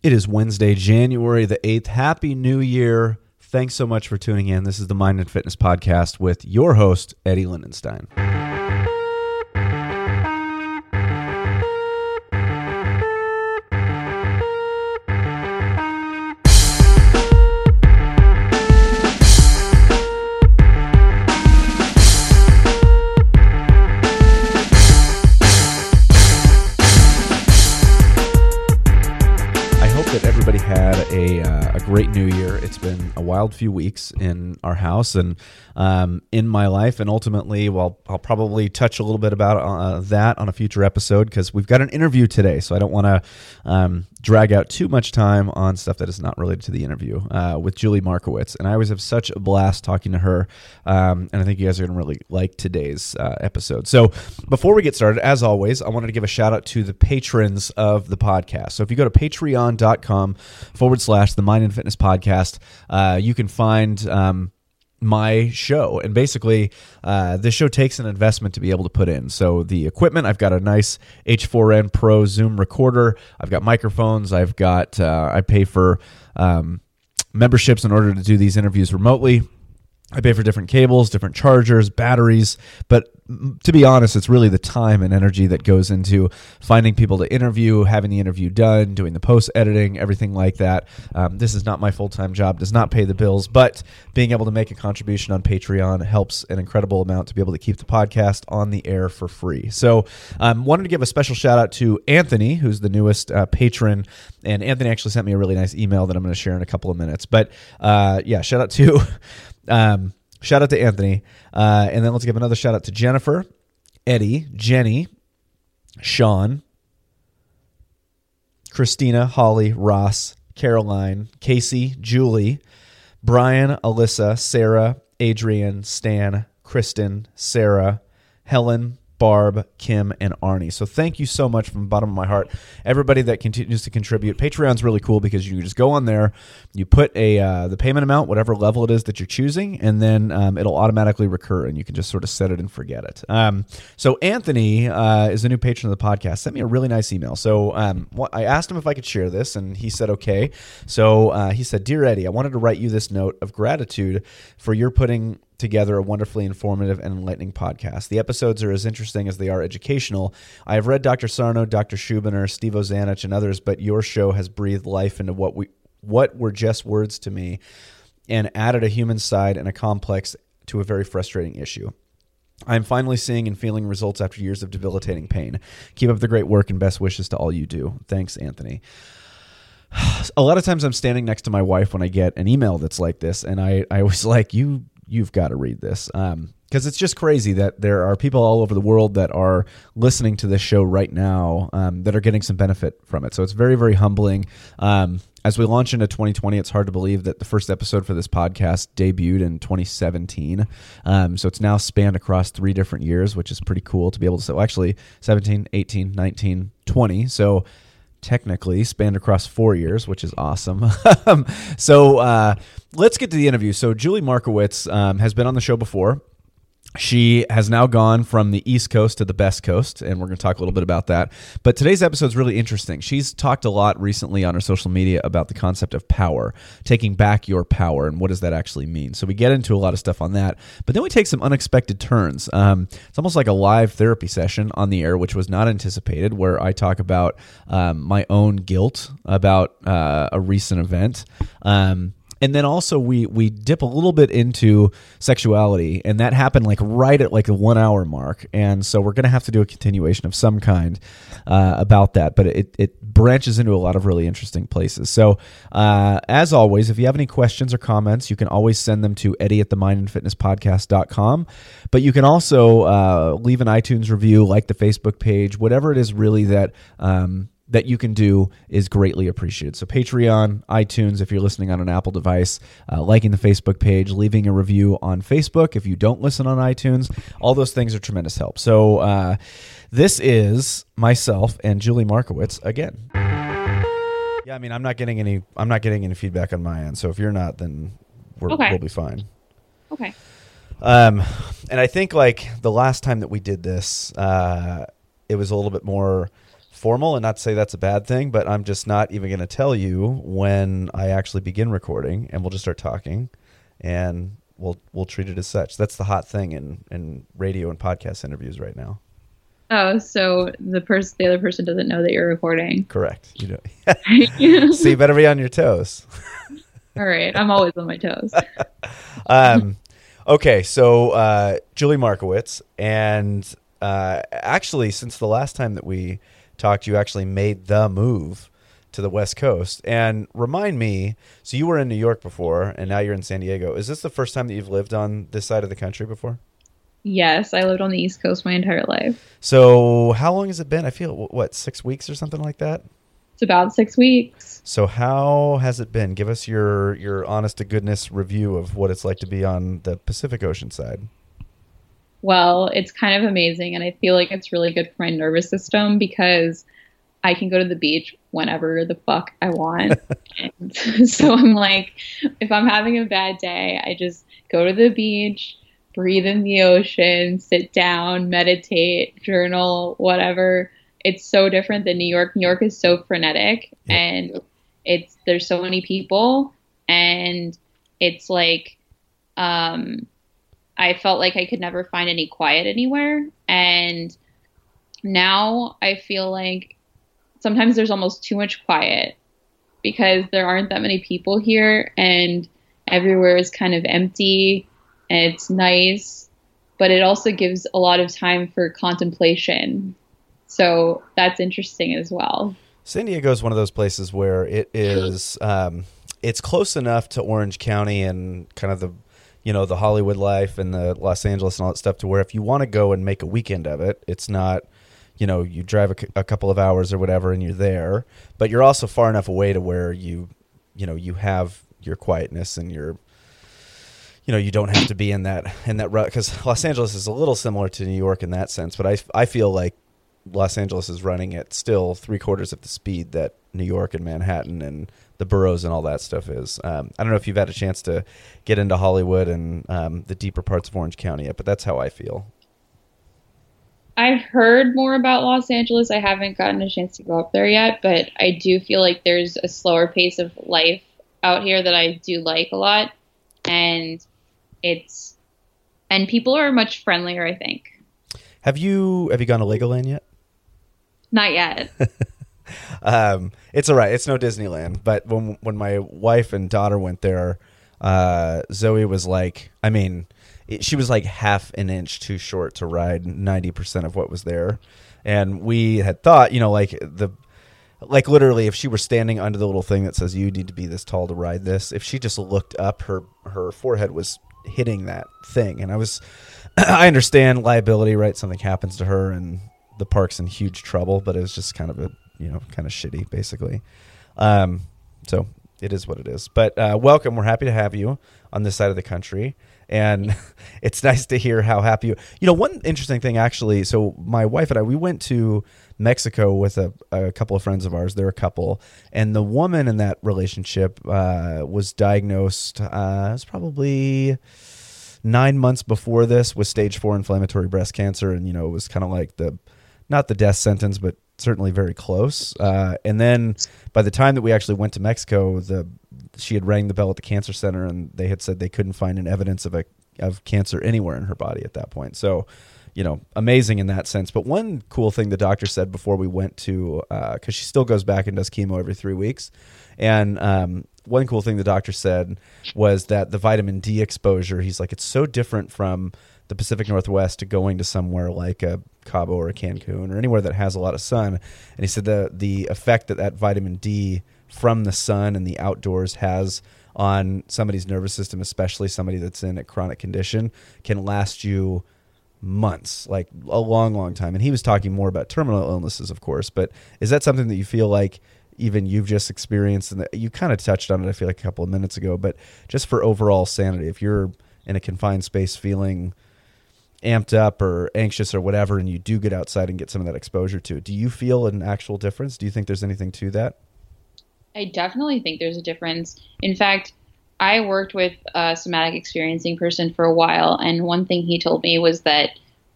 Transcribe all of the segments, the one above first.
It is Wednesday, January the 8th. Happy New Year. Thanks so much for tuning in. This is the Mind and Fitness Podcast with your host, Eddie Lindenstein. Had a great New Year. It's been a wild few weeks in our house and in my life, and ultimately, well, I'll probably touch a little bit about that on a future episode because we've got an interview today, so I don't want to drag out too much time on stuff that is not related to the interview with Julie Markowitz, and I always have such a blast talking to her, and I think you guys are going to really like today's episode. So before we get started, as always, I wanted to give a shout out to the patrons of the podcast. So if you go to patreon.com/the Mind and Fitness Podcast, you can find my show. And basically, this show takes an investment to be able to put in. So the equipment, I've got a nice H4n Pro Zoom recorder. I've got microphones. I've got, I pay for memberships in order to do these interviews remotely. I pay for different cables, different chargers, batteries, but to be honest, it's really the time and energy that goes into finding people to interview, having the interview done, doing the post-editing, everything like that. This is not my full-time job, does not pay the bills, but being able to make a contribution on Patreon helps an incredible amount to be able to keep the podcast on the air for free. So wanted to give a special shout-out to Anthony, who's the newest patron, and Anthony actually sent me a really nice email that I'm going to share in a couple of minutes. But yeah, shout out to... shout out to Anthony, and then let's give another shout out to Jennifer, Eddie, Jenny, Sean, Christina, Holly, Ross, Caroline, Casey, Julie, Brian, Alyssa, Sarah, Adrian, Stan, Kristen, Sarah, Helen, Barb, Kim, and Arnie. So thank you so much from the bottom of my heart. Everybody that continues to contribute. Patreon's really cool because you just go on there, you put the payment amount, whatever level it is that you're choosing, and then it'll automatically recur, and you can just sort of set it and forget it. So Anthony is a new patron of the podcast. Sent me a really nice email. So I asked him if I could share this, and he said okay. So he said, "Dear Eddie, I wanted to write you this note of gratitude for your putting together a wonderfully informative and enlightening podcast. The episodes are as interesting as they are educational. I have read Dr. Sarno, Dr. Schubiner, Steve Ozanich, and others, but your show has breathed life into what were just words to me and added a human side and a complex to a very frustrating issue. I'm finally seeing and feeling results after years of debilitating pain. Keep up the great work and best wishes to all you do. Thanks, Anthony." A lot of times I'm standing next to my wife when I get an email that's like this, and I was like, you've got to read this because it's just crazy that there are people all over the world that are listening to this show right now that are getting some benefit from it. So it's very, very humbling. As we launch into 2020, it's hard to believe that the first episode for this podcast debuted in 2017. So it's now spanned across 3 different years, which is pretty cool to be able to say, well, actually 17, 18, 19, 20. So technically spanned across 4 years, which is awesome. So let's get to the interview. So Julie Markowitz has been on the show before. She has now gone from the East Coast to the Best Coast, and we're going to talk a little bit about that. But today's episode is really interesting. She's talked a lot recently on her social media about the concept of power, taking back your power, and what does that actually mean. So we get into a lot of stuff on that, but then we take some unexpected turns. It's almost like a live therapy session on the air, which was not anticipated, where I talk about my own guilt about a recent event. And then also we dip a little bit into sexuality, and that happened like right at like the 1 hour mark. And so we're going to have to do a continuation of some kind about that, but it branches into a lot of really interesting places. So as always, if you have any questions or comments, you can always send them to eddie@themindandfitnesspodcast.com. But you can also leave an iTunes review, like the Facebook page, whatever it is really that that you can do is greatly appreciated. So Patreon, iTunes, if you're listening on an Apple device, liking the Facebook page, leaving a review on Facebook if you don't listen on iTunes, all those things are tremendous help. So this is myself and Julie Markowitz again. Yeah, I mean, I'm not getting any feedback on my end. So if you're not, then we'll be fine. Okay. And I think like the last time that we did this, it was a little bit more formal, and not to say that's a bad thing, but I'm just not even going to tell you when I actually begin recording, and we'll just start talking, and we'll treat it as such. That's the hot thing in radio and podcast interviews right now. Oh, so the other person doesn't know that you're recording. Correct. You know. So you better be on your toes. All right, I'm always on my toes. Okay, so Julie Markowitz, and actually, since the last time that we talked, you actually made the move to the West Coast. And remind me, so you were in New York before, and now you're in San Diego. Is this the first time that you've lived on this side of the country before? Yes, I lived on the East Coast my entire life. So how long has it been? I feel, 6 weeks or something like that? It's about 6 weeks. So how has it been? Give us your honest to goodness review of what it's like to be on the Pacific Ocean side. Well, it's kind of amazing, and I feel like it's really good for my nervous system because I can go to the beach whenever the fuck I want. And so I'm like, if I'm having a bad day, I just go to the beach, breathe in the ocean, sit down, meditate, journal, whatever. It's so different than New York. New York is so frenetic, and there's so many people, and it's like I felt like I could never find any quiet anywhere. And now I feel like sometimes there's almost too much quiet because there aren't that many people here, and everywhere is kind of empty, and it's nice, but it also gives a lot of time for contemplation. So that's interesting as well. San Diego is one of those places where it is, it's close enough to Orange County and kind of the Hollywood life and the Los Angeles and all that stuff to where if you want to go and make a weekend of it, it's not, you drive a couple of hours or whatever and you're there, but you're also far enough away to where you have your quietness and you don't have to be in that rut, because Los Angeles is a little similar to New York in that sense, but I feel like Los Angeles is running at still 3/4 of the speed that New York and Manhattan and the boroughs and all that stuff is. I don't know if you've had a chance to get into Hollywood and the deeper parts of Orange County yet, but that's how I feel. I've heard more about Los Angeles. I haven't gotten a chance to go up there yet, but I do feel like there's a slower pace of life out here that I do like a lot. And people are much friendlier, I think. Have you gone to Legoland yet? Not yet. It's all right. It's no Disneyland, but when my wife and daughter went there, Zoe was like, she was like half an inch too short to ride 90% of what was there. And we had thought, like literally if she were standing under the little thing that says you need to be this tall to ride this, if she just looked up, her forehead was hitting that thing. And I understand liability, right? Something happens to her and the park's in huge trouble, but it was just kind of shitty basically. So it is what it is, but welcome. We're happy to have you on this side of the country. And it's nice to hear how happy one interesting thing actually. So my wife and I, we went to Mexico with a couple of friends of ours. They're a couple, and the woman in that relationship was diagnosed. It was probably 9 months before this with stage 4 inflammatory breast cancer, and it was kind of like not the death sentence, but certainly very close. And then by the time that we actually went to Mexico, she had rang the bell at the cancer center, and they had said they couldn't find an evidence of cancer anywhere in her body at that point. So, amazing in that sense. But one cool thing the doctor said before we went to, because she still goes back and does chemo every 3 weeks, and one cool thing the doctor said was that the vitamin D exposure, he's like, it's so different from the Pacific Northwest to going to somewhere like a Cabo or a Cancun or anywhere that has a lot of sun. And he said the effect that vitamin D from the sun and the outdoors has on somebody's nervous system, especially somebody that's in a chronic condition, can last you months, like a long, long time. And he was talking more about terminal illnesses, of course, but is that something that you feel like even you've just experienced? And you kind of touched on it, I feel like a couple of minutes ago, but just for overall sanity, if you're in a confined space feeling amped up or anxious or whatever, and you do get outside and get some of that exposure to it, do you feel an actual difference? Do you think there's anything to that? I definitely think there's a difference. In fact, I worked with a somatic experiencing person for a while, and one thing he told me was that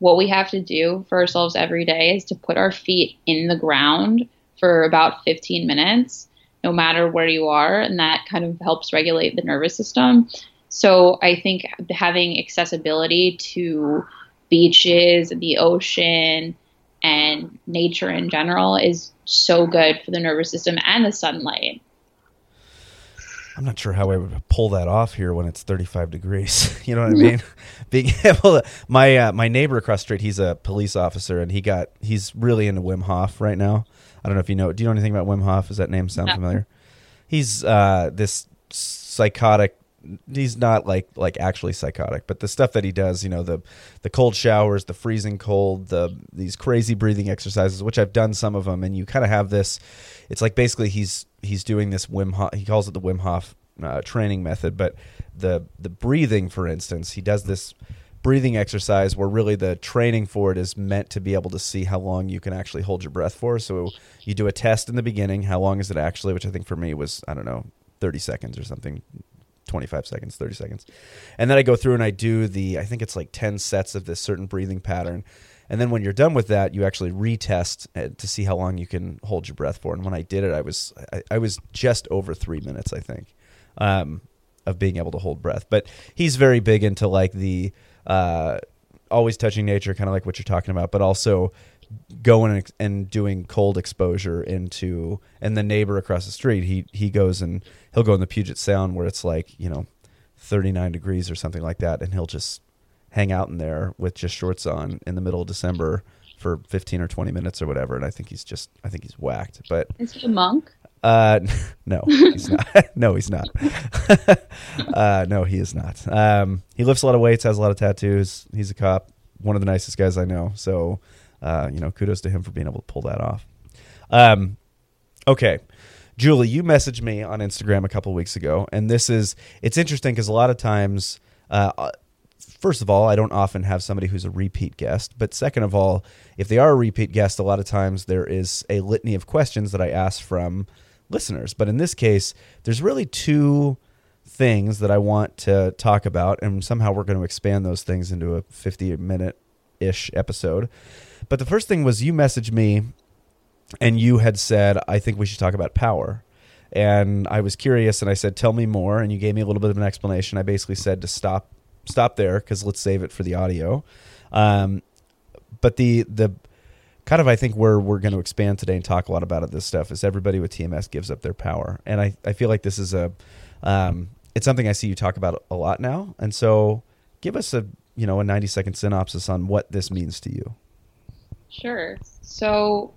what we have to do for ourselves every day is to put our feet in the ground for about 15 minutes, no matter where you are. And that kind of helps regulate the nervous system. So I think having accessibility to beaches, the ocean, and nature in general is so good for the nervous system and the sunlight. I'm not sure how I would pull that off here when it's 35 degrees. You know what I mean? Being able to, my neighbor across the street, he's a police officer, and he's really into Wim Hof right now. I don't know if you know. Do you know anything about Wim Hof? Does that name sound familiar? He's this psychotic. He's not like actually psychotic, but the stuff that he does, you know, the cold showers, the freezing cold, these crazy breathing exercises, which I've done some of them, and you kind of have this. It's like basically he's doing this Wim Hof. He calls it the Wim Hof training method, but the breathing, for instance, he does this breathing exercise where really the training for it is meant to be able to see how long you can actually hold your breath for. So you do a test in the beginning, how long is it actually, which I think for me was, I don't know, 30 seconds or something, 25 seconds, 30 seconds. And then I go through and I do I think it's like 10 sets of this certain breathing pattern. And then when you're done with that, you actually retest to see how long you can hold your breath for. And when I did it, I was just over 3 minutes, I think, of being able to hold breath. But he's very big into like the always touching nature, kind of like what you're talking about, but also going and doing cold exposure into, and the neighbor across the street, he goes and he'll go in the Puget Sound where it's like, 39 degrees or something like that. And he'll just hang out in there with just shorts on in the middle of December for 15 or 20 minutes or whatever. And I think he's whacked, but is he a monk? No, he's not. No, he's not. No, he is not. He lifts a lot of weights, has a lot of tattoos. He's a cop, one of the nicest guys I know. So, kudos to him for being able to pull that off. Okay. Julie, you messaged me on Instagram a couple of weeks ago, and it's interesting because a lot of times, first of all, I don't often have somebody who's a repeat guest, but second of all, if they are a repeat guest, a lot of times there is a litany of questions that I ask from listeners. But in this case, there's really two things that I want to talk about, and somehow we're going to expand those things into a 50-minute-ish episode. But the first thing was you messaged me, and you had said, I think we should talk about power. And I was curious, and I said, tell me more, and you gave me a little bit of an explanation. I basically said to stop there because let's save it for the audio. But the kind of, I think, where we're going to expand today and talk a lot about this stuff is everybody with TMS gives up their power. And I feel like this is it's something I see you talk about a lot now. And so give us a 90-second synopsis on what this means to you. Sure. So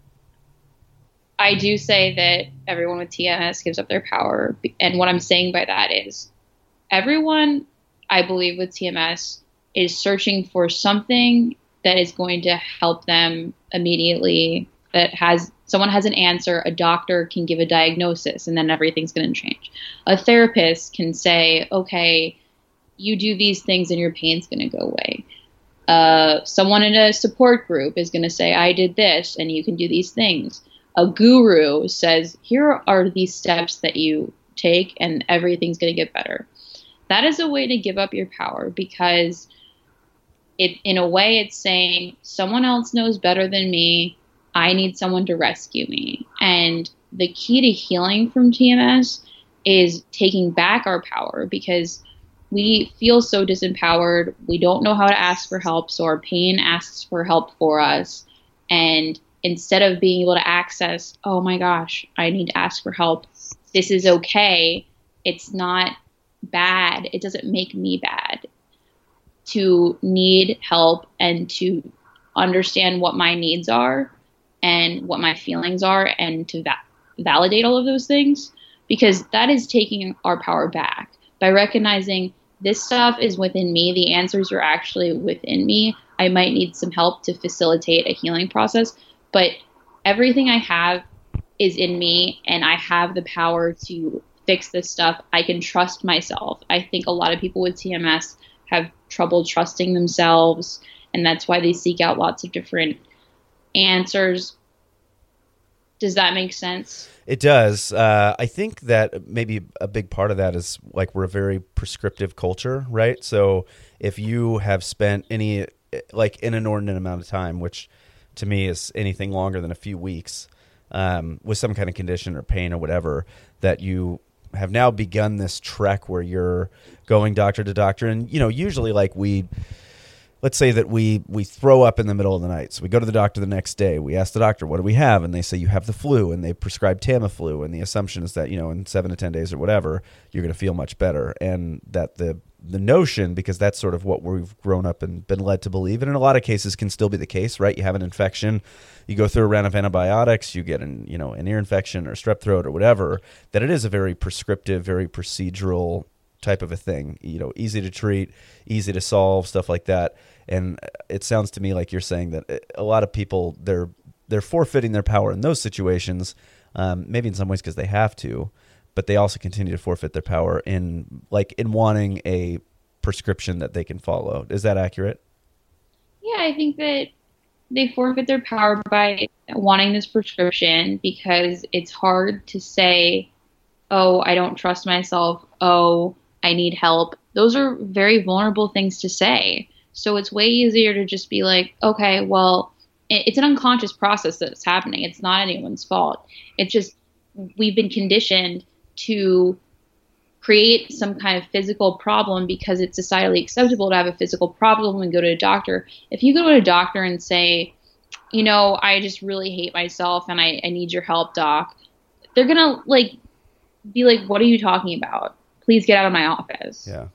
I do say that everyone with TMS gives up their power. And what I'm saying by that is everyone, I believe, with TMS is searching for something that is going to help them immediately, someone has an answer, a doctor can give a diagnosis, and then everything's going to change. A therapist can say, okay, you do these things and your pain's going to go away. Someone in a support group is going to say, I did this and you can do these things. A guru says, here are these steps that you take and everything's going to get better. That is a way to give up your power because in a way it's saying someone else knows better than me. I need someone to rescue me. And the key to healing from TMS is taking back our power because we feel so disempowered. We don't know how to ask for help. So our pain asks for help for us. And instead of being able to access, oh my gosh, I need to ask for help. This is okay. It's not bad. It doesn't make me bad to need help and to understand what my needs are and what my feelings are and to validate all of those things, because that is taking our power back by recognizing this stuff is within me. The answers are actually within me. I might need some help to facilitate a healing process, but everything I have is in me and I have the power to fix this stuff. I can trust myself. I think a lot of people with TMS have trouble trusting themselves, and that's why they seek out lots of different answers. Does that make sense? It does. I think that maybe a big part of that is like we're a very prescriptive culture, right? So if you have spent any like an inordinate amount of time, which to me is anything longer than a few weeks, with some kind of condition or pain or whatever, that you have now begun this trek where you're going doctor to doctor. And, usually like let's say that we throw up in the middle of the night. So we go to the doctor the next day. We ask the doctor, what do we have? And they say, you have the flu, and they prescribe Tamiflu. And the assumption is that, in 7 to 10 days or whatever, you're going to feel much better. And that the notion, because that's sort of what we've grown up and been led to believe, and in a lot of cases can still be the case, right? You have an infection, you go through a round of antibiotics, you get an ear infection or strep throat or whatever, that it is a very prescriptive, very procedural type of a thing, easy to treat, easy to solve, stuff like that. And it sounds to me like you're saying that a lot of people, they're forfeiting their power in those situations, maybe in some ways because they have to, but they also continue to forfeit their power in wanting a prescription that they can follow. Is that accurate? Yeah, I think that they forfeit their power by wanting this prescription because it's hard to say, oh, I don't trust myself. Oh, I need help. Those are very vulnerable things to say. So it's way easier to just be like, okay, well, it's an unconscious process that's happening. It's not anyone's fault. It's just we've been conditioned to create some kind of physical problem because it's societally acceptable to have a physical problem and go to a doctor. If you go to a doctor and say, I just really hate myself and I need your help, doc, they're going to be like, what are you talking about? Please get out of my office. Yeah.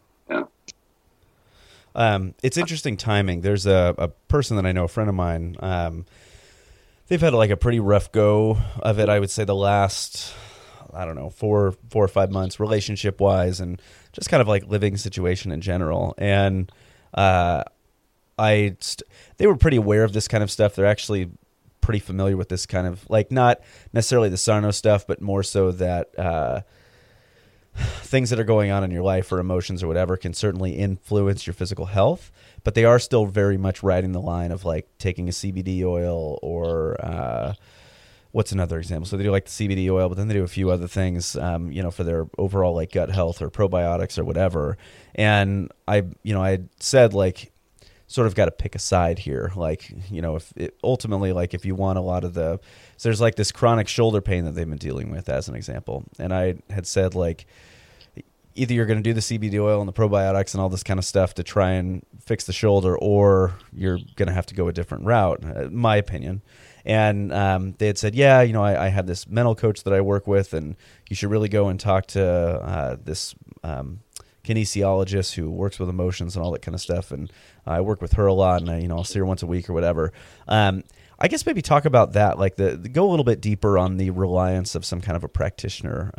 It's interesting timing. There's a person that I know, a friend of mine. They've had a pretty rough go of it. I would say the last, 4 or 5 months, relationship wise, and just kind of living situation in general. And they were pretty aware of this kind of stuff. They're actually pretty familiar with this kind of not necessarily the Sarno stuff, but more so that things that are going on in your life or emotions or whatever can certainly influence your physical health, but they are still very much riding the line of taking a CBD oil or what's another example? So they do the CBD oil, but then they do a few other things, for their overall gut health or probiotics or whatever. And I said sort of got to pick a side here. Ultimately, if you want a lot of so there's this chronic shoulder pain that they've been dealing with as an example. And I had said either you're going to do the CBD oil and the probiotics and all this kind of stuff to try and fix the shoulder, or you're going to have to go a different route, my opinion. And they had said, yeah, I have this mental coach that I work with, and you should really go and talk to this kinesiologist who works with emotions and all that kind of stuff. And I work with her a lot, and I'll see her once a week or whatever. I guess maybe talk about that, go a little bit deeper on the reliance of some kind of a practitioner,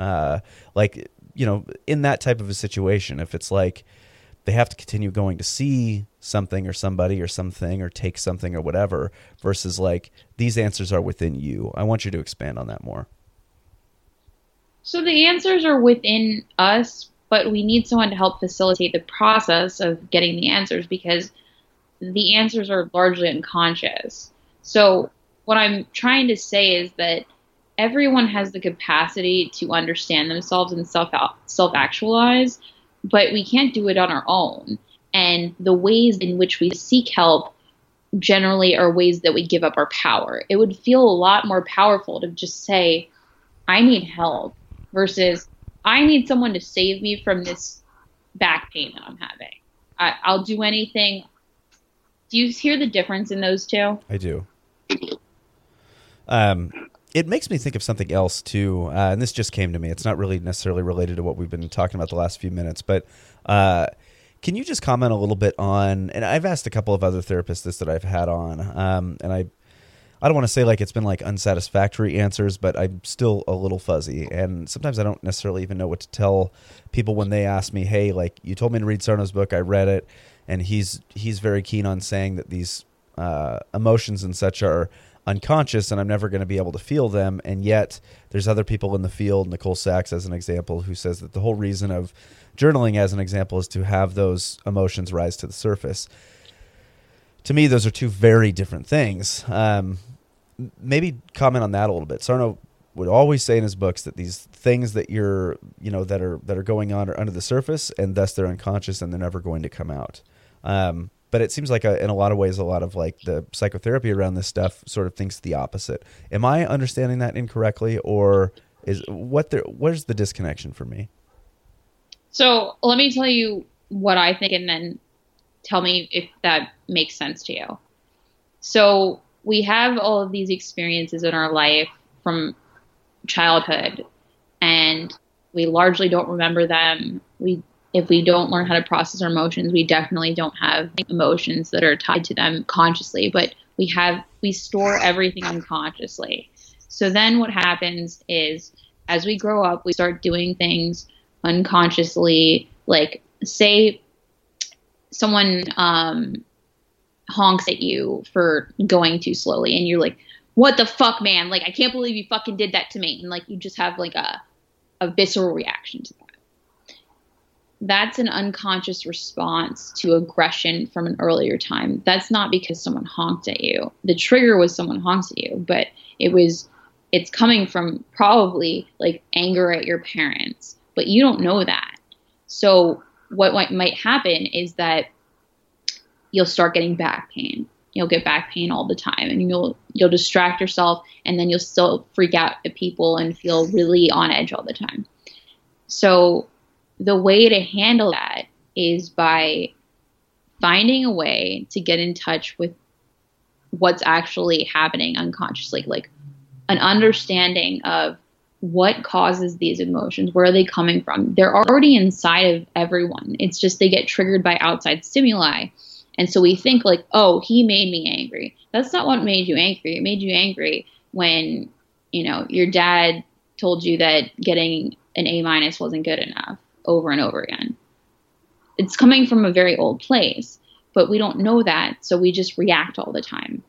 in that type of a situation. If it's they have to continue going to see something or somebody or something or take something or whatever, versus these answers are within you. I want you to expand on that more. So the answers are within us, but we need someone to help facilitate the process of getting the answers because the answers are largely unconscious. So what I'm trying to say is that everyone has the capacity to understand themselves and self-actualize, but we can't do it on our own. And the ways in which we seek help generally are ways that we give up our power. It would feel a lot more powerful to just say, I need help, versus I need someone to save me from this back pain that I'm having. I'll do anything. Do you hear the difference in those two? I do. It makes me think of something else too, and this just came to me. It's not really necessarily related to what we've been talking about the last few minutes, but can you just comment a little bit on, and I've asked a couple of other therapists this that I've had on, and I don't want to say it's been unsatisfactory answers, but I'm still a little fuzzy, and sometimes I don't necessarily even know what to tell people when they ask me, hey, you told me to read Sarno's book, I read it, and he's very keen on saying that these emotions and such are unconscious and I'm never going to be able to feel them. And yet there's other people in the field, Nicole Sachs as an example, who says that the whole reason of journaling as an example is to have those emotions rise to the surface. To me, those are two very different things. Maybe comment on that a little bit. Sarno would always say in his books that these things that you're, that are going on are under the surface, and thus they're unconscious and they're never going to come out. But it seems like in a lot of ways, a lot of like the psychotherapy around this stuff sort of thinks the opposite. Am I understanding that incorrectly, or where's the disconnection for me? So let me tell you what I think, and then tell me if that makes sense to you. So we have all of these experiences in our life from childhood, and we largely don't remember them. If we don't learn how to process our emotions, we definitely don't have emotions that are tied to them consciously, but we store everything unconsciously. So then what happens is, as we grow up, we start doing things unconsciously, like say someone honks at you for going too slowly, and you're like, what the fuck, man? Like, I can't believe you fucking did that to me. And like, you just have like a visceral reaction to that. That's an unconscious response to aggression from an earlier time. That's not because someone honked at you. The trigger was someone honks at you, but it's coming from probably like anger at your parents, but you don't know that. So what might happen is that you'll start getting back pain. You'll get back pain all the time, and you'll distract yourself, and then you'll still freak out at people and feel really on edge all the time. So the way to handle that is by finding a way to get in touch with what's actually happening unconsciously, like an understanding of what causes these emotions, where are they coming from? They're already inside of everyone. It's just they get triggered by outside stimuli. And so we think like, oh, he made me angry. That's not what made you angry. It made you angry when, your dad told you that getting an A- wasn't good enough over and over again. It's coming from a very old place, but we don't know that. So we just react all the time.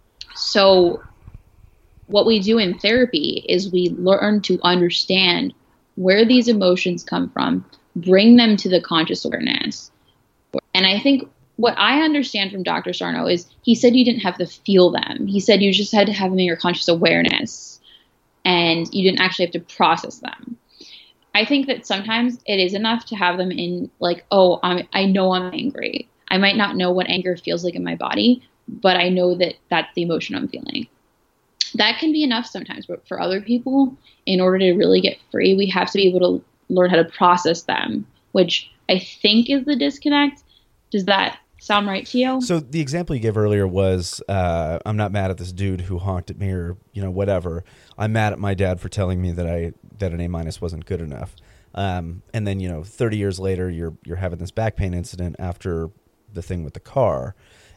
So what we do in therapy is we learn to understand where these emotions come from, bring them to the conscious awareness. And I think what I understand from Dr. Sarno is he said you didn't have to feel them. He said you just had to have them in your conscious awareness, and you didn't actually have to process them. I think that sometimes it is enough to have them in like, oh, I know I'm angry. I might not know what anger feels like in my body, but I know that that's the emotion I'm feeling. That can be enough sometimes, but for other people, in order to really get free, we have to be able to learn how to process them, which I think is the disconnect. Does that sound right to you? So the example you gave earlier was, I'm not mad at this dude who honked at me or, whatever. I'm mad at my dad for telling me that an A- wasn't good enough. And then, 30 years later, you're having this back pain incident after the thing with the car.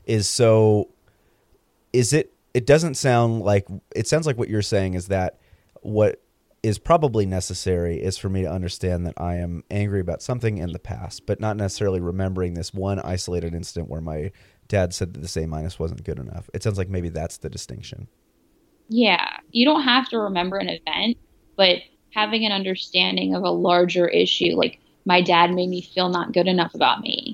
It doesn't sound like, it sounds like what you're saying is that what is probably necessary is for me to understand that I am angry about something in the past, but not necessarily remembering this one isolated incident where my dad said that this A- wasn't good enough. It sounds like maybe that's the distinction. Yeah. You don't have to remember an event, but having an understanding of a larger issue, like my dad made me feel not good enough about me.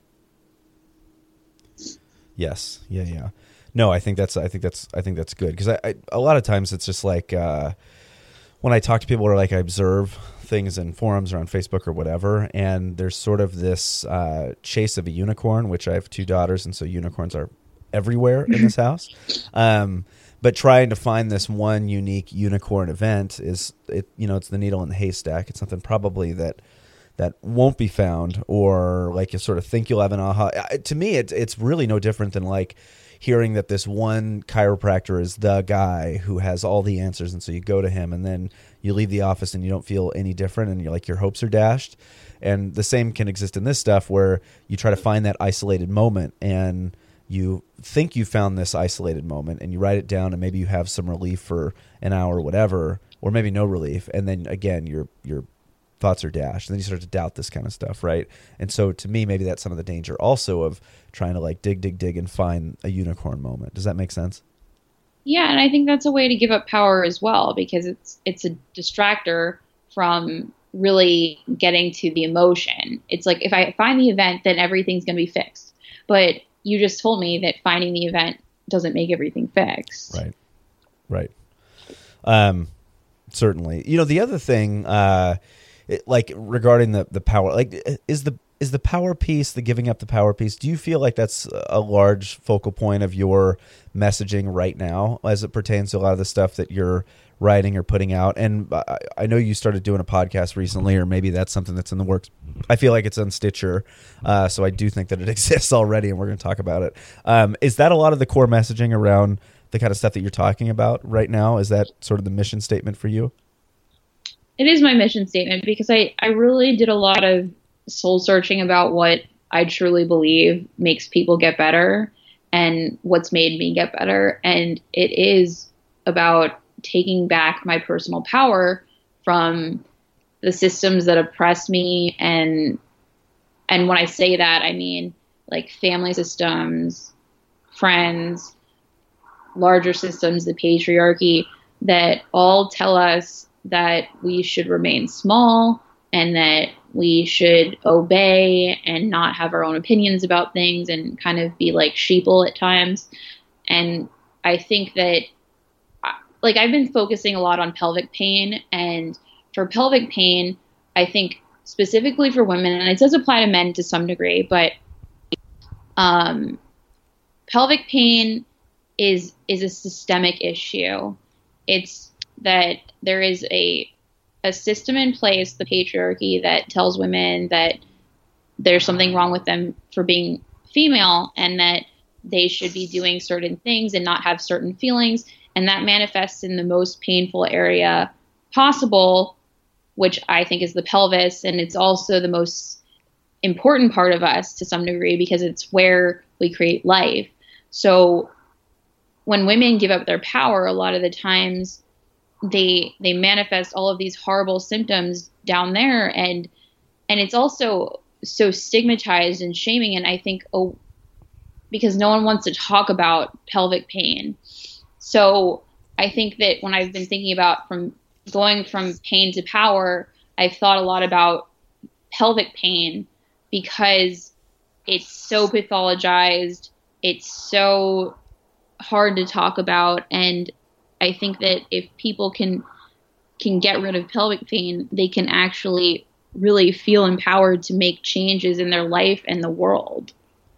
Yes. Yeah. No, I think that's good, because I a lot of times it's just like when I talk to people or like I observe things in forums or on Facebook or whatever, and there's sort of this chase of a unicorn, which I have 2 daughters, and so unicorns are everywhere in this house. But trying to find this one unique unicorn event it's the needle in the haystack. It's something probably that won't be found, or like you sort of think you'll have an aha. To me, it's really no different than like hearing that this one chiropractor is the guy who has all the answers, and so you go to him, and then you leave the office and you don't feel any different, and you're like, your hopes are dashed. And the same can exist in this stuff, where you try to find that isolated moment, and you think you found this isolated moment, and you write it down, and maybe you have some relief for an hour or whatever, or maybe no relief, and then again your thoughts are dashed, and then you start to doubt this kind of stuff, right? And so to me, maybe that's some of the danger also of trying to like dig and find a unicorn moment. Does that make sense? Yeah, and I think that's a way to give up power as well, because it's a distractor from really getting to the emotion. It's like, if I find the event, then everything's going to be fixed. But you just told me that finding the event doesn't make everything fixed. Right. Certainly. The other thing, like regarding the power, like is the is the power piece, the giving up the power piece, do you feel like that's a large focal point of your messaging right now as it pertains to a lot of the stuff that you're writing or putting out? And I know you started doing a podcast recently, or maybe that's something that's in the works. I feel like it's on Stitcher, so I do think that it exists already, and we're going to talk about it. Is that a lot of the core messaging around the kind of stuff that you're talking about right now? Is that sort of the mission statement for you? It is my mission statement because I really did a lot of soul searching about what I truly believe makes people get better and what's made me get better. And it is about taking back my personal power from the systems that oppress me. And when I say that, I mean like family systems, friends, larger systems, the patriarchy, that all tell us that we should remain small and that we should obey and not have our own opinions about things and kind of be like sheeple at times. And I think that, like, I've been focusing a lot on pelvic pain, and for pelvic pain, I think specifically for women, and it does apply to men to some degree, but pelvic pain is a systemic issue. It's that there is a system in place, the patriarchy, that tells women that there's something wrong with them for being female and that they should be doing certain things and not have certain feelings. And that manifests in the most painful area possible, which I think is the pelvis. And it's also the most important part of us to some degree because it's where we create life. So when women give up their power, a lot of the times they manifest all of these horrible symptoms down there, and it's also so stigmatized and shaming. And I think because no one wants to talk about pelvic pain. So I think that when I've been thinking about from going from pain to power, I've thought a lot about pelvic pain because it's so pathologized, it's so hard to talk about, and I think that if people can get rid of pelvic pain, they can actually really feel empowered to make changes in their life and the world.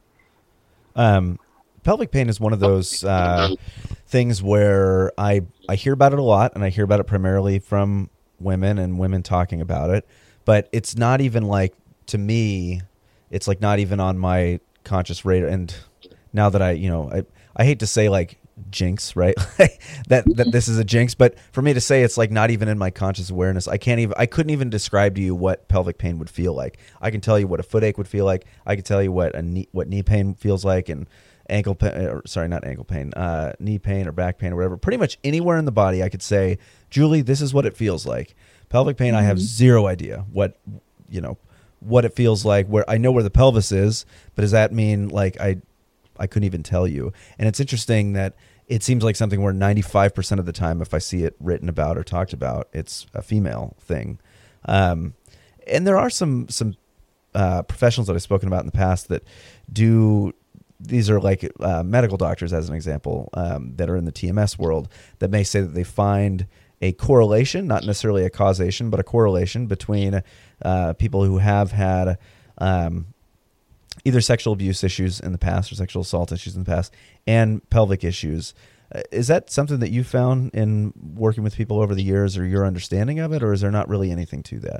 Pelvic pain is one of those things where I hear about it a lot, and I hear about it primarily from women and women talking about it, but it's not even like, to me, it's like not even on my conscious radar. And now that I hate to say like jinx, right? that this is a jinx, but for me to say it's like not even in my conscious awareness, I couldn't even describe to you what pelvic pain would feel like. I can tell you what a foot ache would feel like. I can tell you what knee pain feels like, and knee pain or back pain or whatever. Pretty much anywhere in the body, I could say, Julie, this is what it feels like. Pelvic pain, I have zero idea what it feels like. Where I know where the pelvis is, but does that mean like I couldn't even tell you? And it's interesting that it seems like something where 95% of the time, if I see it written about or talked about, it's a female thing. And there are some professionals that I've spoken about in the past that do. These are like medical doctors, as an example, that are in the TMS world, that may say that they find a correlation, not necessarily a causation, but a correlation between people who have had either sexual abuse issues in the past or sexual assault issues in the past and pelvic issues. Is that something that you found in working with people over the years, or your understanding of it, or is there not really anything to that?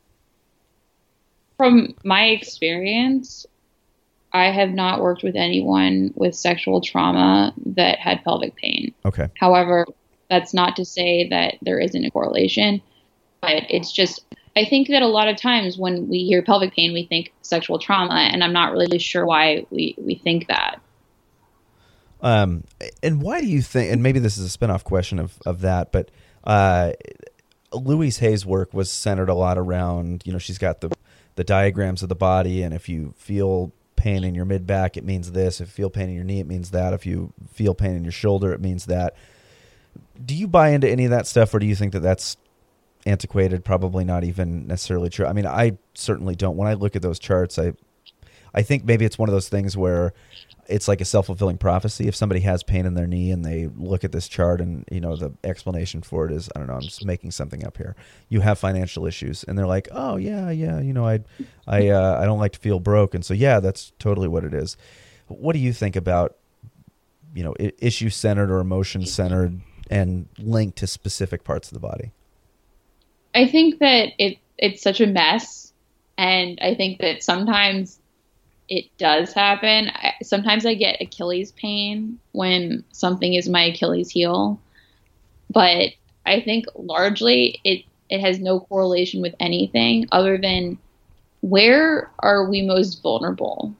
From my experience, I have not worked with anyone with sexual trauma that had pelvic pain. Okay. However, that's not to say that there isn't a correlation, but it's just, I think that a lot of times when we hear pelvic pain, we think sexual trauma, and I'm not really sure why we think that. And why do you think, and maybe this is a spin-off question of that, but Louise Hay's work was centered a lot around, she's got the diagrams of the body, and if you feel pain in your mid-back, it means this. If you feel pain in your knee, it means that. If you feel pain in your shoulder, it means that. Do you buy into any of that stuff, or do you think that that's antiquated, probably not even necessarily true? I mean, I certainly don't. When I look at those charts, I think maybe it's one of those things where it's like a self-fulfilling prophecy. If somebody has pain in their knee and they look at this chart and, the explanation for it is, I don't know, I'm just making something up here. You have financial issues and they're like, oh yeah. I don't like to feel broke. And so, yeah, that's totally what it is. What do you think about, issue centered or emotion centered and linked to specific parts of the body? I think that it's such a mess. And I think that sometimes it does happen. Sometimes I get Achilles pain when something is my Achilles heel. But I think largely it has no correlation with anything other than where are we most vulnerable?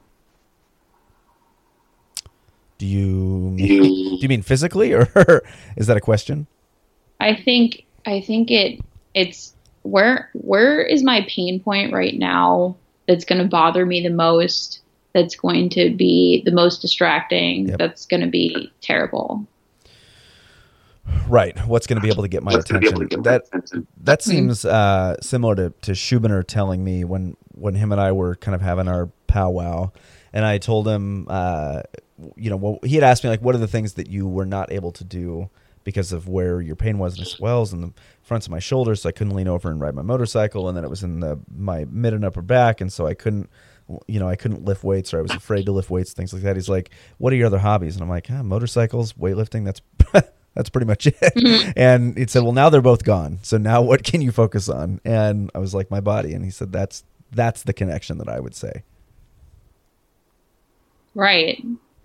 Do you mean physically, or is that a question? I think it's where is my pain point right now that's going to bother me the most, that's going to be the most distracting, Yep. That's going to be terrible. Right. What's going to be able to get my attention? That seems similar to Schubiner telling me when him and I were kind of having our powwow, and I told him, he had asked me, like, what are the things that you were not able to do because of where your pain was? And I said, well, it was in the fronts of my shoulders, so I couldn't lean over and ride my motorcycle, and then it was in my mid and upper back, and so I couldn't lift weights, or I was afraid to lift weights, things like that. He's like, what are your other hobbies? And I'm like, motorcycles, weightlifting, that's pretty much it. Mm-hmm. And he said, well, now they're both gone, so now what can you focus on? And I was like, my body. And he said, that's the connection that I would say. Right.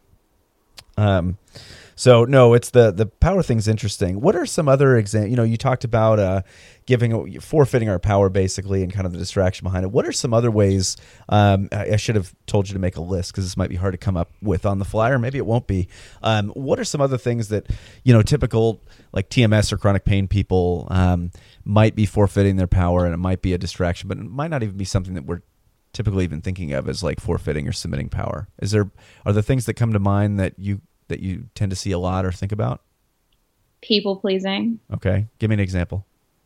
So no, it's the power thing's interesting. What are some other examples? You talked about forfeiting our power, basically, and kind of the distraction behind it. What are some other ways? I should have told you to make a list, because this might be hard to come up with on the fly, or maybe it won't be. What are some other things that typical like TMS or chronic pain people might be forfeiting their power, and it might be a distraction, but it might not even be something that we're typically even thinking of as like forfeiting or submitting power? Are there things that come to mind that you tend to see a lot or think about? People pleasing. Okay. Give me an example.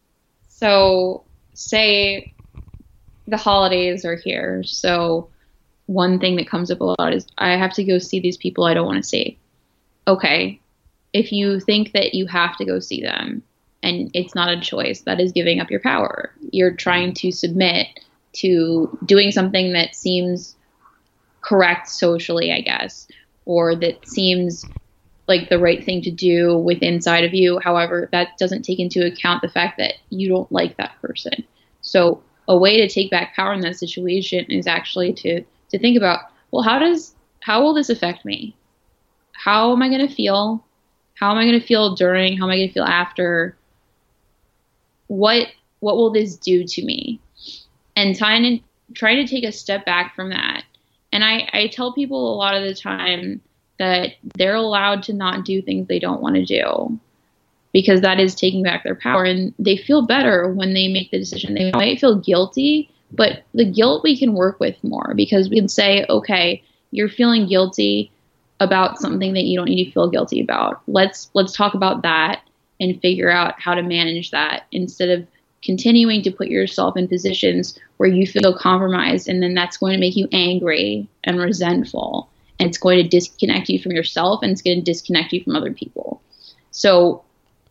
So say the holidays are here. So one thing that comes up a lot is I have to go see these people I don't want to see. Okay. If you think that you have to go see them and it's not a choice, that is giving up your power. You're trying to submit to doing something that seems correct socially, I guess, or that seems like the right thing to do with inside of you. However, that doesn't take into account the fact that you don't like that person. So a way to take back power in that situation is actually to think about, well, how will this affect me? How am I going to feel? How am I going to feel during? How am I going to feel after? What will this do to me? And trying to take a step back from that. And I tell people a lot of the time that they're allowed to not do things they don't want to do, because that is taking back their power, and they feel better when they make the decision. They might feel guilty, but the guilt we can work with more, because we can say, okay, you're feeling guilty about something that you don't need to feel guilty about. Let's talk about that and figure out how to manage that, instead of continuing to put yourself in positions where you feel compromised, and then that's going to make you angry and resentful, and it's going to disconnect you from yourself, and it's going to disconnect you from other people. So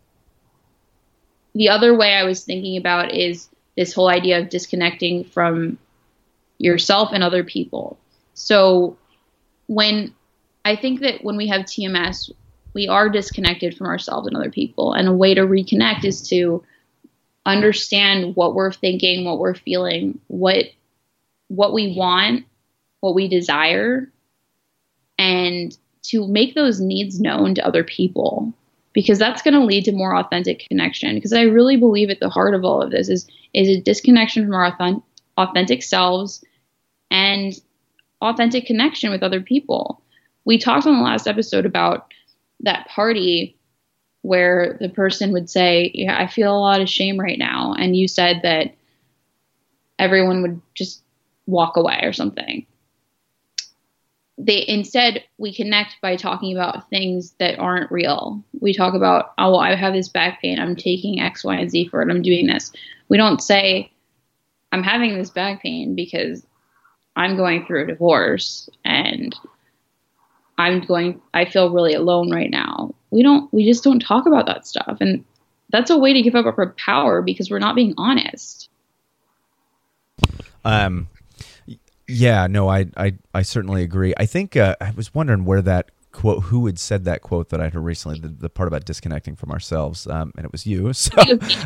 the other way I was thinking about is this whole idea of disconnecting from yourself and other people. So I think that when we have TMS, we are disconnected from ourselves and other people, and a way to reconnect is to understand what we're thinking, what we're feeling, what we want, what we desire, and to make those needs known to other people, because that's going to lead to more authentic connection. Because I really believe at the heart of all of this is a disconnection from our authentic selves and authentic connection with other people. We talked on the last episode about that party where the person would say, yeah, I feel a lot of shame right now. And you said that everyone would just walk away or something. Instead, we connect by talking about things that aren't real. We talk about, oh, well, I have this back pain. I'm taking X, Y, and Z for it. I'm doing this. We don't say, I'm having this back pain because I'm going through a divorce and I feel really alone right now. We just don't talk about that stuff. And that's a way to give up our power because we're not being honest. Yeah, no, I certainly agree. I think I was wondering where that quote, who had said that quote that I heard recently, the part about disconnecting from ourselves, and it was you. So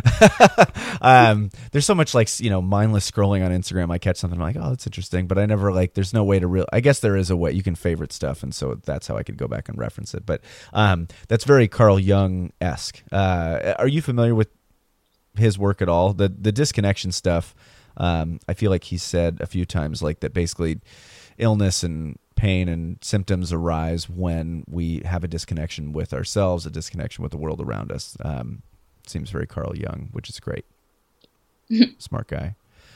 there's so much like, mindless scrolling on Instagram. I catch something, I'm like, oh, that's interesting, but I never there's no way to I guess there is a way you can favorite stuff, and so that's how I could go back and reference it. But that's very Carl Jung-esque. Are you familiar with his work at all? The disconnection stuff. I feel like he said a few times like that basically illness and pain and symptoms arise when we have a disconnection with ourselves, a disconnection with the world around us. Seems very Carl Jung, which is great. Smart guy.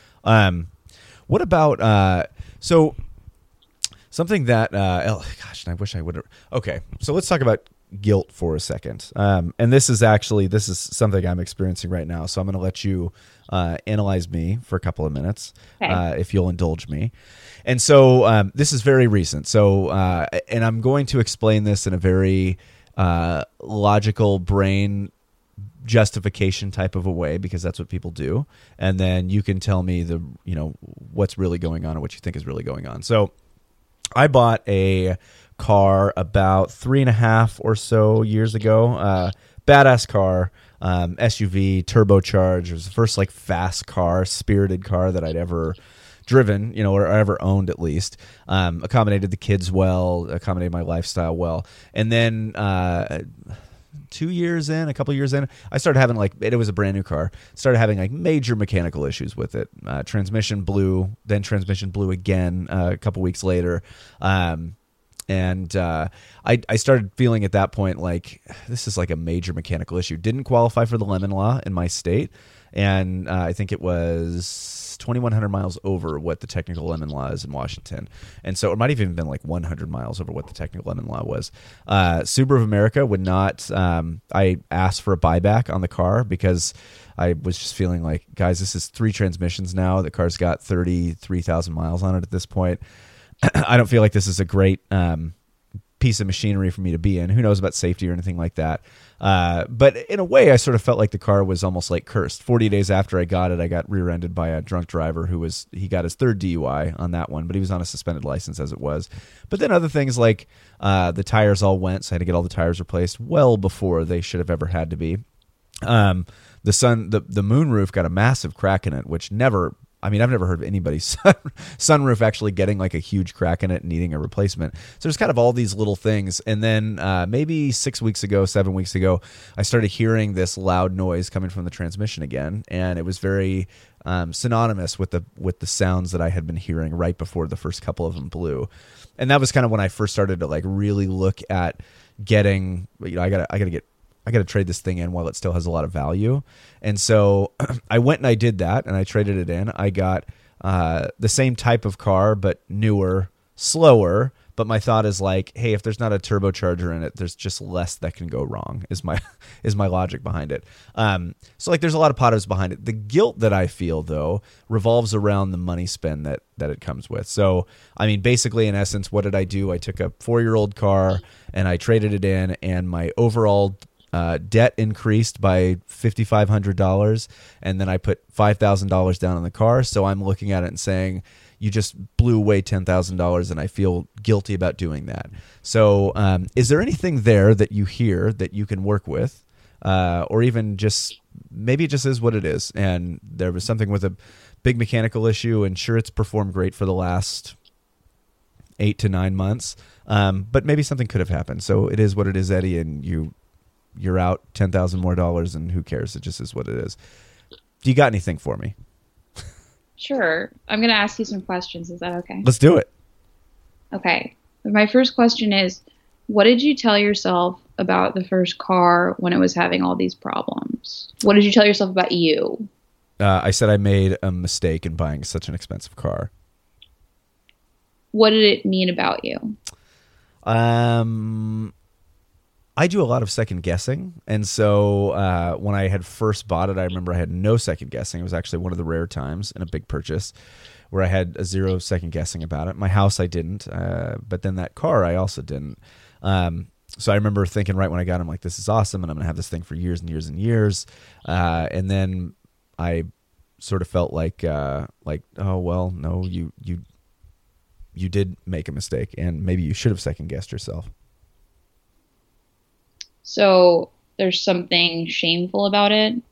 What about, so something that, gosh, I wish I would have, okay. So let's talk about guilt for a second. And this is something I'm experiencing right now. So I'm going to let you analyze me for a couple of minutes, if you'll indulge me. And so this is very recent. So, and I'm going to explain this in a very logical brain justification type of a way, because that's what people do. And then you can tell me what's really going on or what you think is really going on. So I bought a car about 3.5 or so years ago. Badass car, SUV, turbocharged. It was the first fast car, spirited car that I'd ever driven, or ever owned at least. Accommodated the kids well, accommodated my lifestyle well. And then a couple years in, I started having it was a brand new car, started having major mechanical issues with it. Transmission blew, then transmission blew again a couple weeks later. And I started feeling at that point this is a major mechanical issue. Didn't qualify for the lemon law in my state, and I think it was 2,100 miles over what the technical lemon law is in Washington. And so it might have even been 100 miles over what the technical lemon law was. Subaru of America would not, I asked for a buyback on the car because I was just feeling guys, this is 3 transmissions now. The car's got 33,000 miles on it at this point. I don't feel like this is a great piece of machinery for me to be in. Who knows about safety or anything like that. But in a way, I sort of felt like the car was almost cursed. 40 days after I got it, I got rear-ended by a drunk driver he got his 3rd DUI on that one, but he was on a suspended license as it was. But then other things the tires all went, so I had to get all the tires replaced well before they should have ever had to be. The moonroof got a massive crack in it, which I've never heard of anybody's sunroof actually getting a huge crack in it and needing a replacement. So there's kind of all these little things. And then maybe 7 weeks ago, I started hearing this loud noise coming from the transmission again. And it was very synonymous with the sounds that I had been hearing right before the first couple of them blew. And that was kind of when I first started to really look at getting, I got to trade this thing in while it still has a lot of value. And so I went and I did that, and I traded it in. I got the same type of car, but newer, slower. But my thought is hey, if there's not a turbocharger in it, there's just less that can go wrong, is my logic behind it. So there's a lot of positives behind it. The guilt that I feel, though, revolves around the money spend that it comes with. So, basically, in essence, what did I do? I took a 4-year-old car, and I traded it in, and my overall debt increased by $5,500, and then I put $5,000 down on the car. So I'm looking at it and saying, you just blew away $10,000, and I feel guilty about doing that. So is there anything there that you hear that you can work with, or even just maybe it just is what it is, and there was something with a big mechanical issue, and sure, it's performed great for the last 8 to 9 months, but maybe something could have happened. So it is what it is, Eddie, and you're out $10,000 more, and who cares? It just is what it is. Do you got anything for me? Sure. I'm going to ask you some questions. Is that okay? Let's do it. Okay. My first question is, what did you tell yourself about the first car when it was having all these problems? What did you tell yourself about you? I said I made a mistake in buying such an expensive car. What did it mean about you? I do a lot of second guessing. And so when I had first bought it, I remember I had no second guessing. It was actually one of the rare times in a big purchase where I had a 0 second guessing about it. My house, I didn't. But then that car, I also didn't. So I remember thinking right when I got it, I'm like, this is awesome. And I'm going to have this thing for years and years and years. And then I sort of felt like, oh, well, no, you did make a mistake and maybe you should have second guessed yourself. So there's something shameful about it?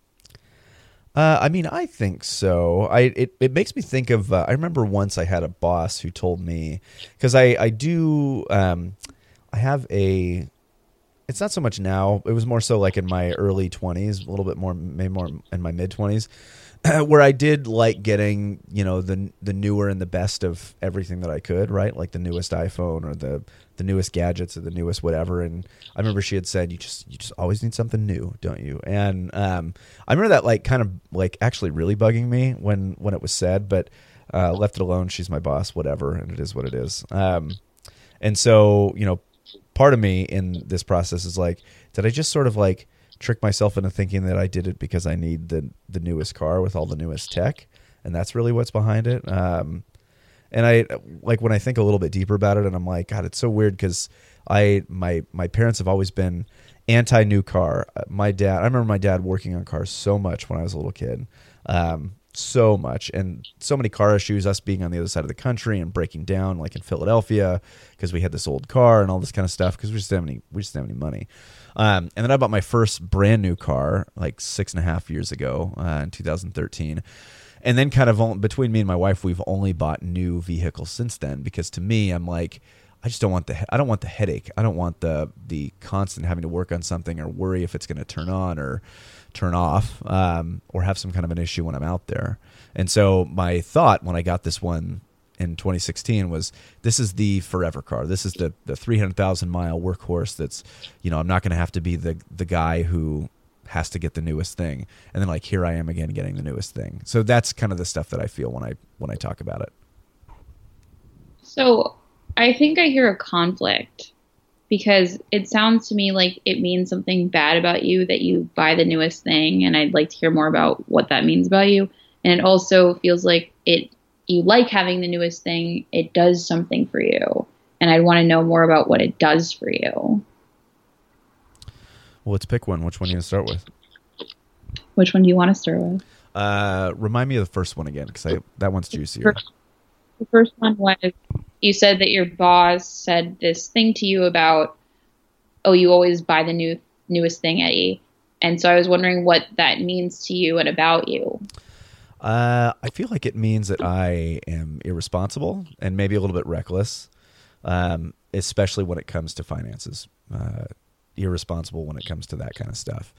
I mean, I think so. It makes me think of, I remember once I had a boss who told me, because I do, I have it's not so much now, it was more so like in my early 20s, a little bit more, maybe more in my mid 20s, where I did like getting, the newer and the best of everything that I could, right? Like the newest iPhone or the newest gadgets or the newest whatever. And I remember she had said, you just always need something new, don't you? And I remember that like kind of like actually really bugging me when it was said, but left it alone. She's my boss, whatever, and it is what it is. And so, part of me in this process is like, did I just sort of like trick myself into thinking that I did it because I need the newest car with all the newest tech, and that's really what's behind it? And I like when I think a little bit deeper about it, and I'm like, God, it's so weird because my parents have always been anti new car. I remember my dad working on cars so much when I was a little kid, so much, and so many car issues. Us being on the other side of the country and breaking down, like in Philadelphia, because we had this old car and all this kind of stuff because we just didn't have any money. And then I bought my first brand new car like 6.5 years ago in 2013. And then kind of between me and my wife, we've only bought new vehicles since then because to me, I'm like, I just don't want I don't want the headache. I don't want the constant having to work on something or worry if it's going to turn on or turn off or have some kind of an issue when I'm out there. And so my thought when I got this one in 2016 was, this is the forever car. This is the 300,000 mile workhorse that's, I'm not going to have to be the guy who has to get the newest thing. And then like, here I am again getting the newest thing. So that's kind of the stuff that I feel when I talk about it. So I think I hear a conflict because it sounds to me like it means something bad about you that you buy the newest thing. And I'd like to hear more about what that means about you. And it also feels like you like having the newest thing. It does something for you. And I'd want to know more about what it does for you. Well, let's pick one. Which one are you going to start with? Which one do you want to start with? Remind me of the first one again, because that one's juicier. The first one was, you said that your boss said this thing to you about, oh, you always buy the newest thing, Eddie. And so I was wondering what that means to you and about you. I feel like it means that I am irresponsible and maybe a little bit reckless, especially when it comes to finances. Irresponsible when it comes to that kind of stuff.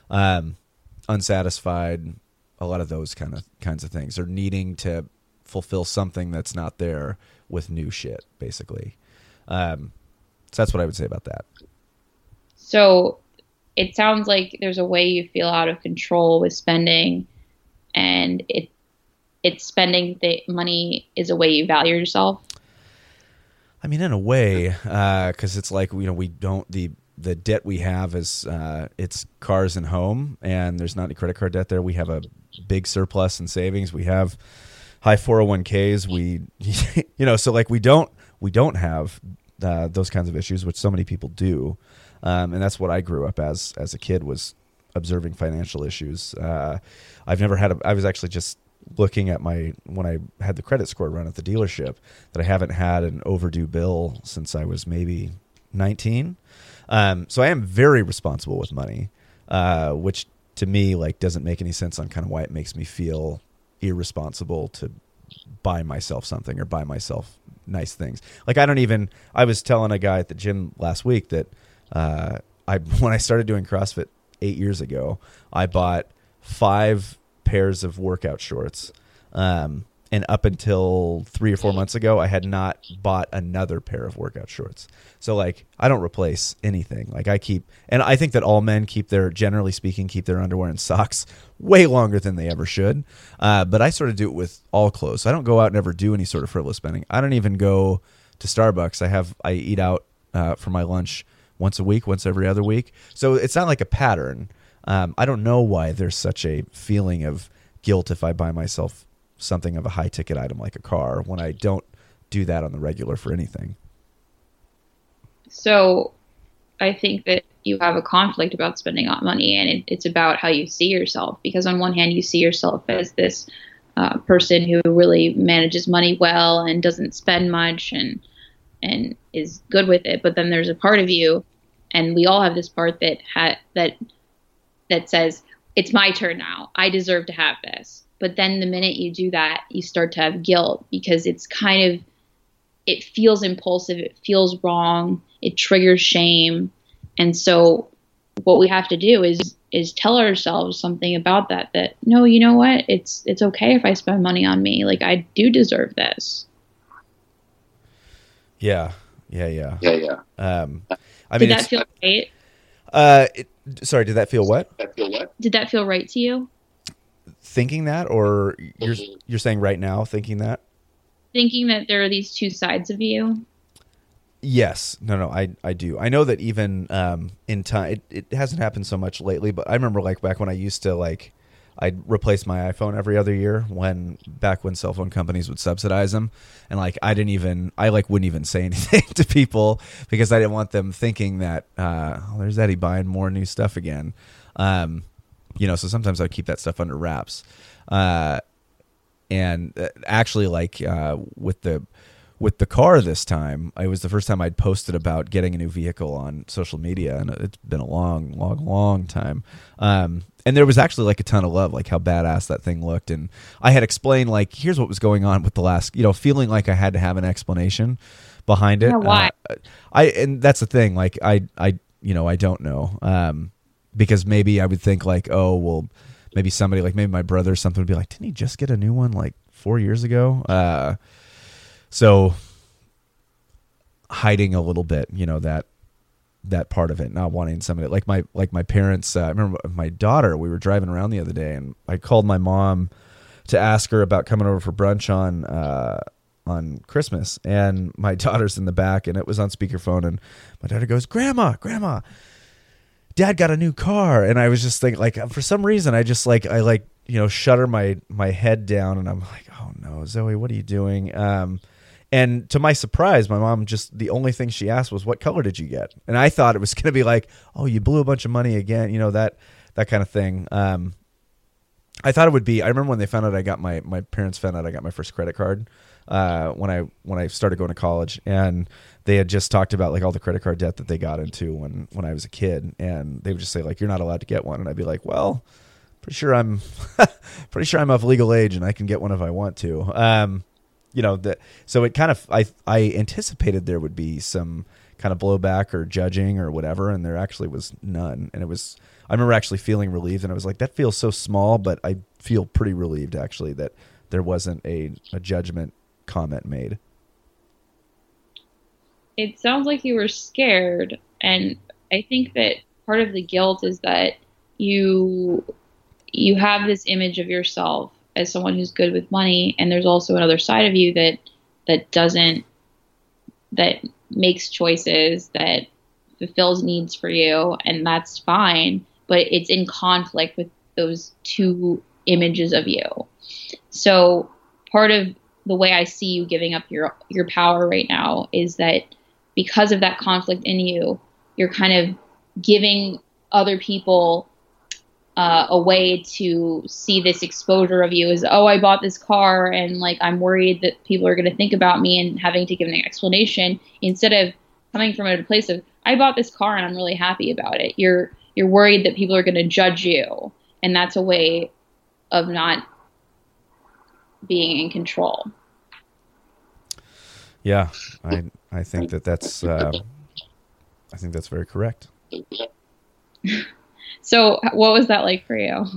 Unsatisfied, a lot of those kinds of things, or needing to fulfill something that's not there with new shit, basically. So that's what I would say about that. So it sounds like there's a way you feel out of control with spending, and it's spending the money is a way you value yourself. I mean, in a way, because it's like, we don't, the debt we have is it's cars and home, and there's not any credit card debt there. We have a big surplus in savings. We have high 401ks. So like we don't have those kinds of issues, which so many people do. And that's what I grew up as a kid, was observing financial issues. I've never had I was actually just looking at when I had the credit score run at the dealership, that I haven't had an overdue bill since I was maybe 19. So I am very responsible with money, which to me like doesn't make any sense on kind of why it makes me feel irresponsible to buy myself something or buy myself nice things. Like I was telling a guy at the gym last week that when I started doing CrossFit 8 years ago, I bought 5 pairs of workout shorts. And up until 3 or 4 months ago, I had not bought another pair of workout shorts. So like, I don't replace anything. Like and I think that all men generally speaking, keep their underwear and socks way longer than they ever should. But I sort of do it with all clothes. So I don't go out and ever do any sort of frivolous spending. I don't even go to Starbucks. I eat out for my lunch once a week, once every other week. So it's not like a pattern. I don't know why there's such a feeling of guilt if I buy myself something of a high ticket item like a car when I don't do that on the regular for anything. So I think that you have a conflict about spending money, and it's about how you see yourself. Because on one hand, you see yourself as this person who really manages money well and doesn't spend much and is good with it. But then there's a part of you, and we all have this part that says, it's my turn now. I deserve to have this. But then the minute you do that, you start to have guilt because it feels impulsive. It feels wrong. It triggers shame. And so what we have to do is tell ourselves something about that no, you know what? It's okay if I spend money on me. Like, I do deserve this. Yeah. I mean, did that feel right? Sorry, did that feel what? Did that feel right to you? Thinking that, or you're saying right now thinking that? Thinking that there are these two sides of you? Yes. No, I do. I know that even in time, it hasn't happened so much lately, but I remember like back when I used to I'd replace my iPhone every other year back when cell phone companies would subsidize them. And like, wouldn't even say anything to people because I didn't want them thinking that, there's Eddie buying more new stuff again. So sometimes I'd keep that stuff under wraps. And actually with the car this time, it was the first time I'd posted about getting a new vehicle on social media, and it's been a long time. And there was actually like a ton of love, like how badass that thing looked. And I had explained like, here's what was going on with the last, feeling like I had to have an explanation behind it. Yeah, why? And that's the thing. Like I don't know. Because maybe I would think like, oh, well, maybe somebody like maybe my brother or something would be like, didn't he just get a new one like 4 years ago? So hiding a little bit, that part of it, not wanting somebody like my parents. I remember my daughter, we were driving around the other day and I called my mom to ask her about coming over for brunch on Christmas. And my daughter's in the back and it was on speakerphone. And my daughter goes, Grandma, Dad got a new car. And I was just thinking like, for some reason, I just like, shudder my head down and I'm like, oh no, Zoe, what are you doing? And to my surprise, my mom the only thing she asked was, what color did you get? And I thought it was going to be like, oh, you blew a bunch of money again, that kind of thing. I thought it would be, I remember when they found out my parents found out I got my first credit card when I started going to college, and they had just talked about like all the credit card debt that they got into when I was a kid. And they would just say like, you're not allowed to get one. And I'd be like, well, pretty sure I'm of legal age and I can get one if I want to. So it kind of, I anticipated there would be some kind of blowback or judging or whatever. And there actually was none. And I remember actually feeling relieved, and I was like, that feels so small, but I feel pretty relieved actually that there wasn't a judgment comment made. It sounds like you were scared. And I think that part of the guilt is that you have this image of yourself as someone who's good with money, and there's also another side of you that makes choices, that fulfills needs for you, and that's fine, but it's in conflict with those two images of you. So part of the way I see you giving up your power right now is that because of that conflict in you, you're kind of giving other people a way to see this exposure of you as, oh, I bought this car and like I'm worried that people are going to think about me and having to give an explanation, instead of coming from a place of, I bought this car and I'm really happy about it. You're worried that people are going to judge you, and that's a way of not being in control. Yeah, I think that's very correct. So what was that like for you?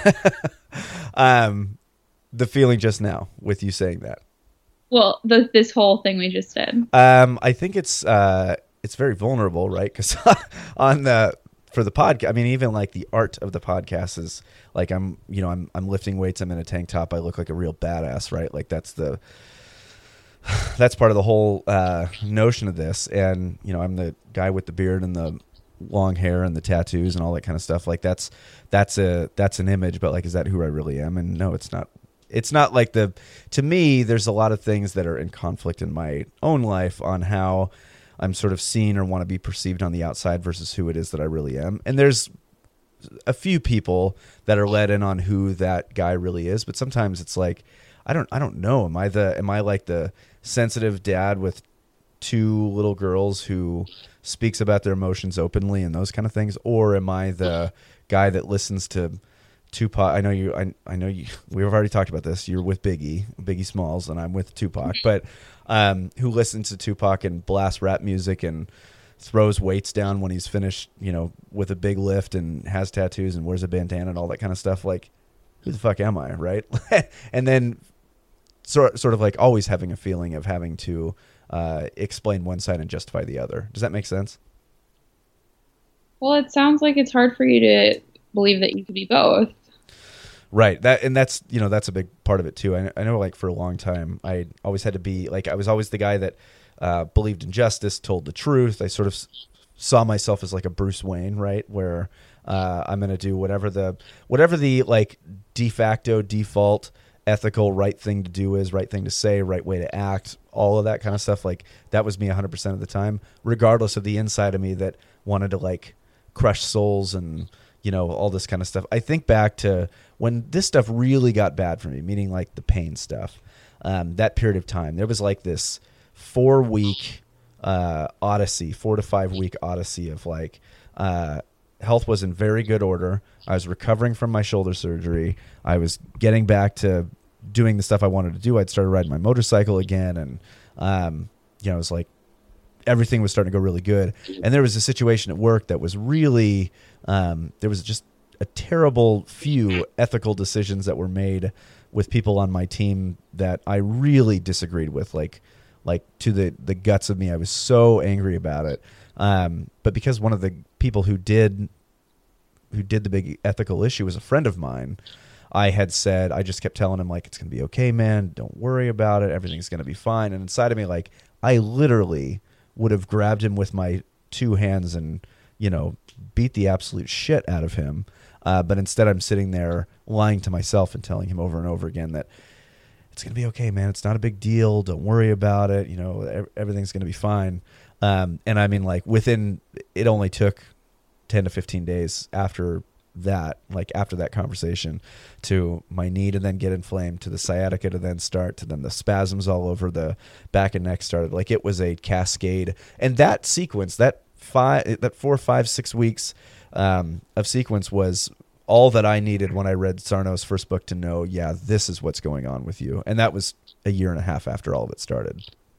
The feeling just now with you saying that. Well, this whole thing we just did. I think it's very vulnerable, right? Because for the podcast, I mean, even like the art of the podcast is like I'm lifting weights. I'm in a tank top. I look like a real badass, right? Like that's the that's part of the whole notion of this. And, you know, I'm the guy with the beard and the long hair and the tattoos and all that kind of stuff. Like that's an image, but like, is that who I really am? And no, it's not. It's not like to me, there's a lot of things that are in conflict in my own life on how I'm sort of seen or want to be perceived on the outside versus who it is that I really am. And there's a few people that are let in on who that guy really is, but sometimes it's like, I don't know. Am I like the sensitive dad with two little girls who speaks about their emotions openly and those kind of things? Or am I the guy that listens to Tupac? I know you, we've already talked about this. You're with Biggie Smalls, and I'm with Tupac, but who listens to Tupac and blasts rap music and throws weights down when he's finished, you know, with a big lift and has tattoos and wears a bandana and all that kind of stuff. Like, who the fuck am I, right? And then sort of like always having a feeling of having to explain one side and justify the other. Does that make sense? Well, it sounds like it's hard for you to believe that you could be both. Right. That's a big part of it too. I know like for a long time, I always had to be like, I was always the guy that believed in justice, told the truth. I sort of saw myself as like a Bruce Wayne, right? Where I'm going to do whatever the like de facto default ethical right thing to do is, right thing to say, right way to act, all of that kind of stuff. Like that was me 100% of the time, regardless of the inside of me that wanted to like crush souls and, you know, all this kind of stuff. I think back to when this stuff really got bad for me, meaning like the pain stuff, that period of time, there was like this 4 to 5 week odyssey of like, health was in very good order. I was recovering from my shoulder surgery. I was getting back to doing the stuff I wanted to do. I'd started riding my motorcycle again. And, you know, it was like everything was starting to go really good. And there was a situation at work that was really, there was just a terrible few ethical decisions that were made with people on my team that I really disagreed with, like to the guts of me. I was so angry about it. But because one of the people who did the big ethical issue was a friend of mine, I just kept telling him like, it's going to be okay, man. Don't worry about it. Everything's going to be fine. And inside of me, like I literally would have grabbed him with my two hands and, you know, beat the absolute shit out of him. But instead I'm sitting there lying to myself and telling him over and over again that it's going to be okay, man. It's not a big deal. Don't worry about it. You know, everything's going to be fine. And I mean, like it only took 10 to 15 days after that conversation to my knee to then get inflamed, to the sciatica to then start, to then the spasms all over the back and neck started. Like it was a cascade. And that sequence, that 4, 5, 6 weeks of sequence was all that I needed when I read Sarno's first book to know, yeah, this is what's going on with you. And that was a year and a half after all of it started.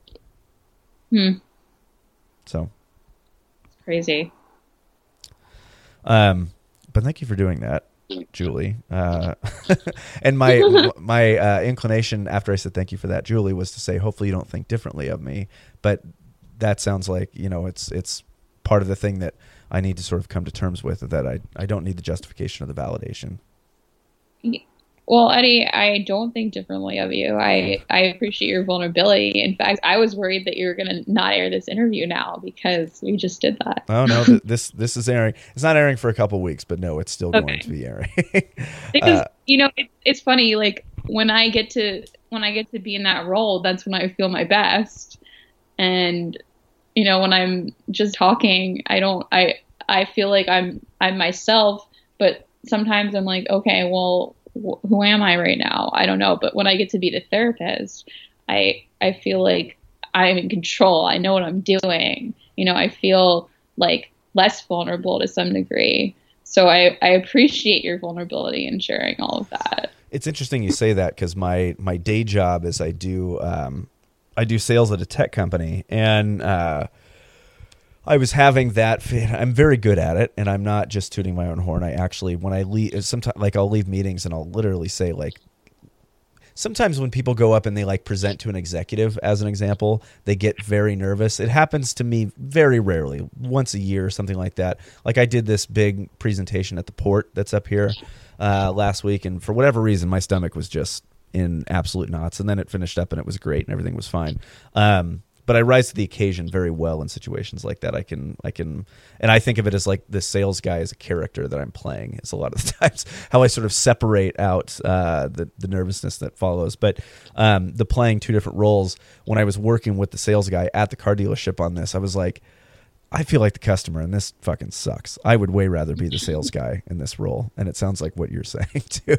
So it's crazy. But thank you for doing that, Julie. And my inclination after I said thank you for that, Julie, was to say, hopefully you don't think differently of me. But that sounds like, you know, it's part of the thing that I need to sort of come to terms with, that I don't need the justification or the validation. Well, Eddie, I don't think differently of you. I appreciate your vulnerability. In fact, I was worried that you were going to not air this interview now because we just did that. Oh no, this is airing. It's not airing for a couple weeks, but no, it's still going to be airing. Because you know, it's funny. Like when I get to be in that role, that's when I feel my best. And you know, when I'm just talking, I feel like I'm myself, but sometimes I'm like, okay, well, who am I right now? I don't know. But when I get to be the therapist, I feel like I'm in control. I know what I'm doing. You know, I feel like less vulnerable to some degree. So I appreciate your vulnerability in sharing all of that. It's interesting you say that, because my day job is I do sales at a tech company, and I was having that. I'm very good at it, and I'm not just tooting my own horn. I actually, when I leave, sometimes like I'll leave meetings and I'll literally say, like, sometimes when people go up and they like present to an executive, as an example, they get very nervous. It happens to me very rarely, once a year or something like that. Like I did this big presentation at the port that's up here last week, and for whatever reason, my stomach was just in absolute knots. And then it finished up and it was great and everything was fine. But I rise to the occasion very well in situations like that. I can, and I think of it as like the sales guy as a character that I'm playing. It's a lot of the times how I sort of separate out the nervousness that follows. But the playing two different roles, when I was working with the sales guy at the car dealership on this, I was like, I feel like the customer, and this fucking sucks. I would way rather be the sales guy in this role. And it sounds like what you're saying too.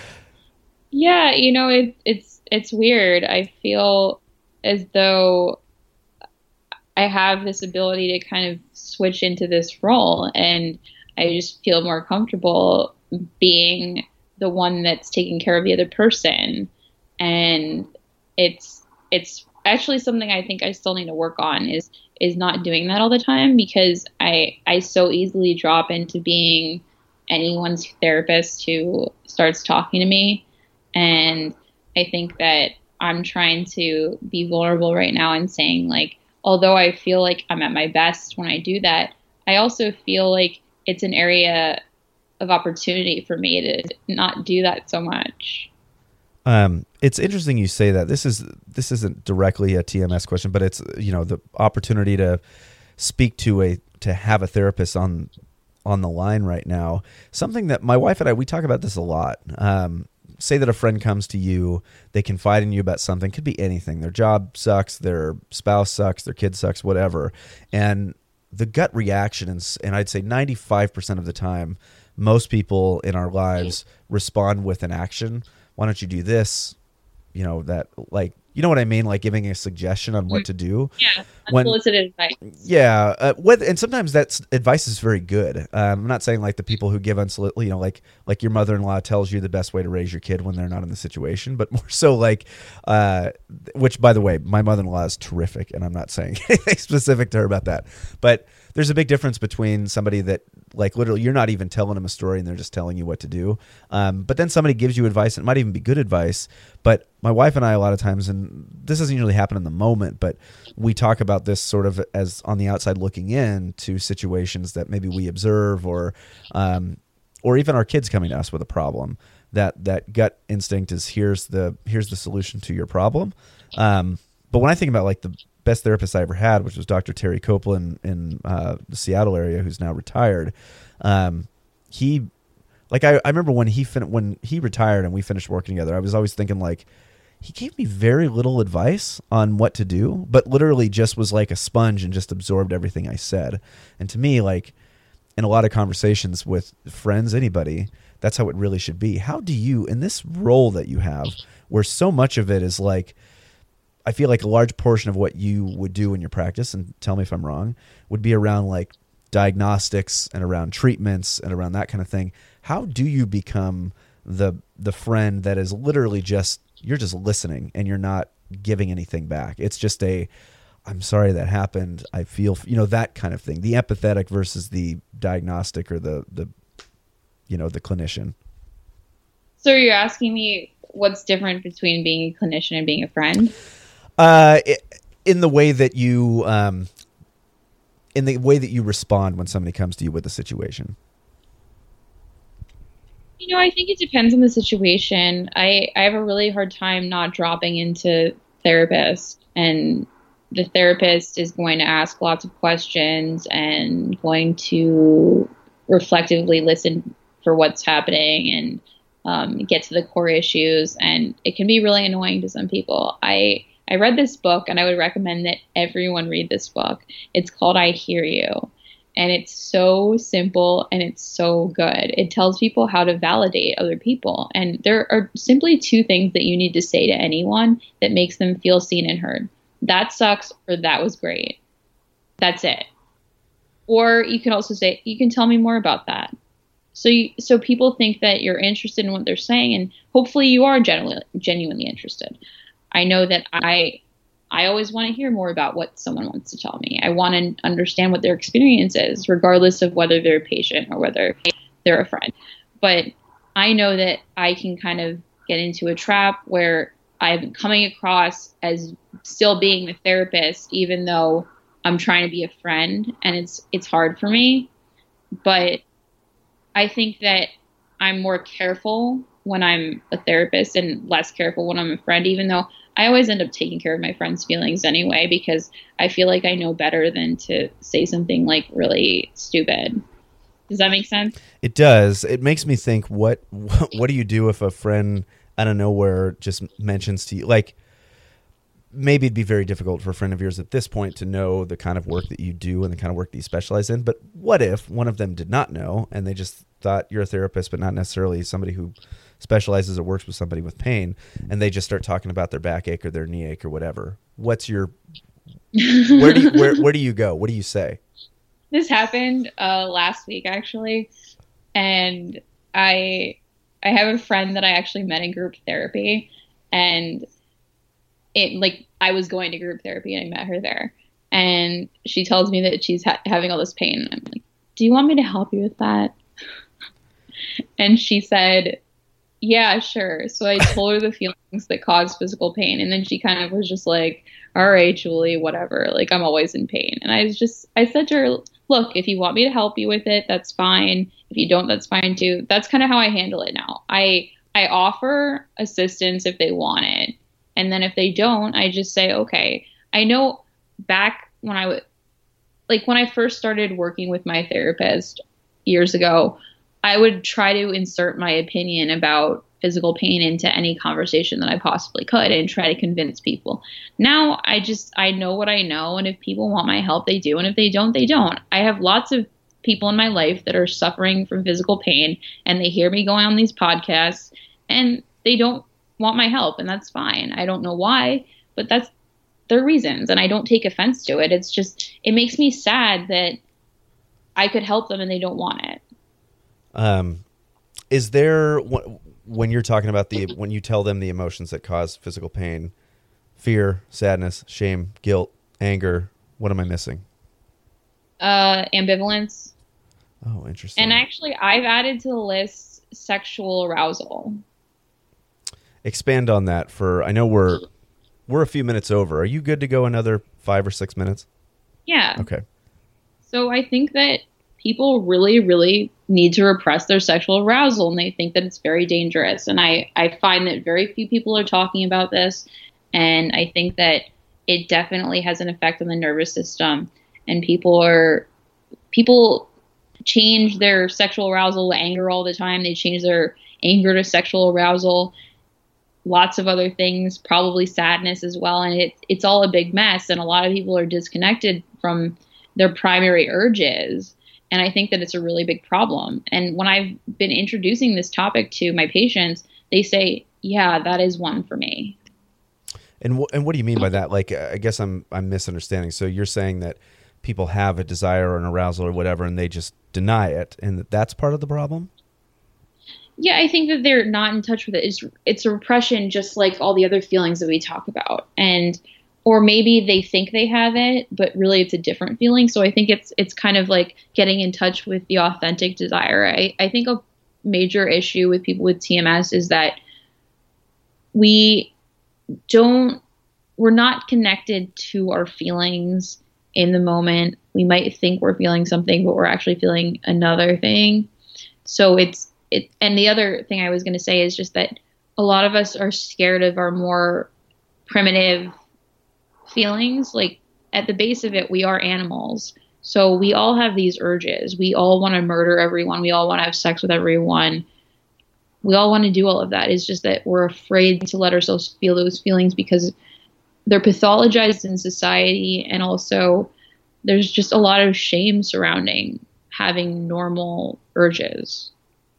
Yeah, it's weird. I feel as though I have this ability to kind of switch into this role, and I just feel more comfortable being the one that's taking care of the other person. And it's actually something I think I still need to work on is not doing that all the time, because I so easily drop into being anyone's therapist who starts talking to me. And I think that I'm trying to be vulnerable right now and saying, like, although I feel like I'm at my best when I do that, I also feel like it's an area of opportunity for me to not do that so much. It's interesting you say that. This isn't directly a TMS question, but it's, the opportunity to speak to have a therapist on the line right now. Something that my wife and I, we talk about this a lot. Say that a friend comes to you, they confide in you about something, could be anything. Their job sucks, their spouse sucks, their kid sucks, whatever. And the gut reaction, and I'd say 95% of the time, most people in our lives respond with an action. Why don't you do this? That, like, you know what I mean? Like giving a suggestion on what to do. Yeah, unsolicited advice. Yeah, and sometimes that advice is very good. I'm not saying like the people who give unsolicited, like your mother-in-law tells you the best way to raise your kid when they're not in the situation, but more so like, which by the way, my mother-in-law is terrific, and I'm not saying anything specific to her about that, but there's a big difference between somebody that, like, literally you're not even telling them a story and they're just telling you what to do. But then somebody gives you advice, and it might even be good advice. But my wife and I, a lot of times, and this doesn't usually happen in the moment, but we talk about this sort of as on the outside looking in to situations that maybe we observe, or even our kids coming to us with a problem. That gut instinct is here's the solution to your problem. But when I think about like the best therapist I ever had, which was Dr. Terry Copeland in the Seattle area, who's now retired. He, like, I remember when he retired and we finished working together, I was always thinking, like, he gave me very little advice on what to do, but literally just was like a sponge and just absorbed everything I said. And to me, like, in a lot of conversations with friends, anybody, that's how it really should be. How do you, in this role that you have, where so much of it is like, I feel like a large portion of what you would do in your practice, and tell me if I'm wrong, would be around like diagnostics and around treatments and around that kind of thing. How do you become the friend that is literally just, you're just listening and you're not giving anything back? It's just I'm sorry that happened. I feel, that kind of thing. The empathetic versus the diagnostic, or the clinician. So you're asking me what's different between being a clinician and being a friend? In the way that you, respond when somebody comes to you with a situation. I think it depends on the situation. I have a really hard time not dropping into therapist, and the therapist is going to ask lots of questions and going to reflectively listen for what's happening and get to the core issues. And it can be really annoying to some people. I read this book, and I would recommend that everyone read this book. It's called I Hear You, and it's so simple and it's so good. It tells people how to validate other people, and there are simply two things that you need to say to anyone that makes them feel seen and heard. That sucks, or that was great. That's it. Or you can also say, you can tell me more about that. So people think that you're interested in what they're saying, and hopefully you are genuinely interested. I know that I always want to hear more about what someone wants to tell me. I want to understand what their experience is, regardless of whether they're a patient or whether they're a friend. But I know that I can kind of get into a trap where I'm coming across as still being the therapist, even though I'm trying to be a friend, and it's hard for me. But I think that I'm more careful when I'm a therapist and less careful when I'm a friend, even though I always end up taking care of my friends' feelings anyway, because I feel like I know better than to say something like really stupid. Does that make sense? It does. It makes me think, what do you do if a friend out of nowhere just mentions to you, like, maybe it'd be very difficult for a friend of yours at this point to know the kind of work that you do and the kind of work that you specialize in. But what if one of them did not know and they just thought you're a therapist, but not necessarily somebody who specializes or works with somebody with pain, and they just start talking about their backache or their knee ache or whatever? What's your where do you go? What do you say? This happened last week actually, and I have a friend that I actually met in group therapy, and I was going to group therapy and I met her there, and she tells me that she's having all this pain, and I'm like, do you want me to help you with that? And she said, yeah, sure. So I told her the feelings that cause physical pain, and then she kind of was just like, all right, Julie, whatever, like, I'm always in pain. And I said to her, look, if you want me to help you with it, that's fine. If you don't, that's fine too. That's kind of how I handle it now. I offer assistance if they want it. And then if they don't, I just say, okay. I know back when when I first started working with my therapist years ago, I would try to insert my opinion about physical pain into any conversation that I possibly could and try to convince people. Now I know what I know. And if people want my help, they do. And if they don't, they don't. I have lots of people in my life that are suffering from physical pain, and they hear me going on these podcasts and they don't want my help, and that's fine. I don't know why, but that's their reasons, and I don't take offense to it. It's just, it makes me sad that I could help them and they don't want it. Is there, when you're talking about when you tell them the emotions that cause physical pain, fear, sadness, shame, guilt, anger, what am I missing? Ambivalence. Oh, interesting. And actually, I've added to the list sexual arousal. Expand on that. I know we're a few minutes over. Are you good to go another 5 or 6 minutes? Yeah. Okay. So I think that people really, really need to repress their sexual arousal, and they think that it's very dangerous. And I find that very few people are talking about this, and I think that it definitely has an effect on the nervous system. And people change their sexual arousal to anger all the time. They change their anger to sexual arousal. Lots of other things, probably sadness as well. And it's all a big mess. And a lot of people are disconnected from their primary urges. And I think that it's a really big problem. And when I've been introducing this topic to my patients, they say, yeah, that is one for me. And what do you mean by that? Like, I guess I'm misunderstanding. So you're saying that people have a desire or an arousal or whatever, and they just deny it, and that's part of the problem? Yeah, I think that they're not in touch with it. It's a repression, just like all the other feelings that we talk about. Or maybe they think they have it, but really it's a different feeling. So I think it's kind of like getting in touch with the authentic desire. I think a major issue with people with TMS is that we're not connected to our feelings in the moment. We might think we're feeling something, but we're actually feeling another thing. So and the other thing I was going to say is just that a lot of us are scared of our more primitive feelings. Like, at the base of it, we are animals. So we all have these urges. We all want to murder everyone. We all want to have sex with everyone. We all want to do all of that. It's just that we're afraid to let ourselves feel those feelings because they're pathologized in society. And also there's just a lot of shame surrounding having normal urges.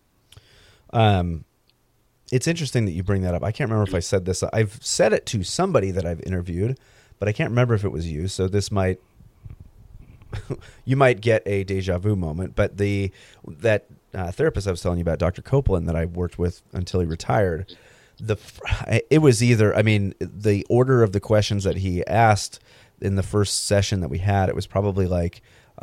It's interesting that you bring that up. I can't remember if I said this. I've said it to somebody that I've interviewed, but I can't remember if it was you. So this you might get a deja vu moment. But that therapist I was telling you about, Dr. Copeland, that I worked with until he retired, it was either, the order of the questions that he asked in the first session that we had, it was probably like,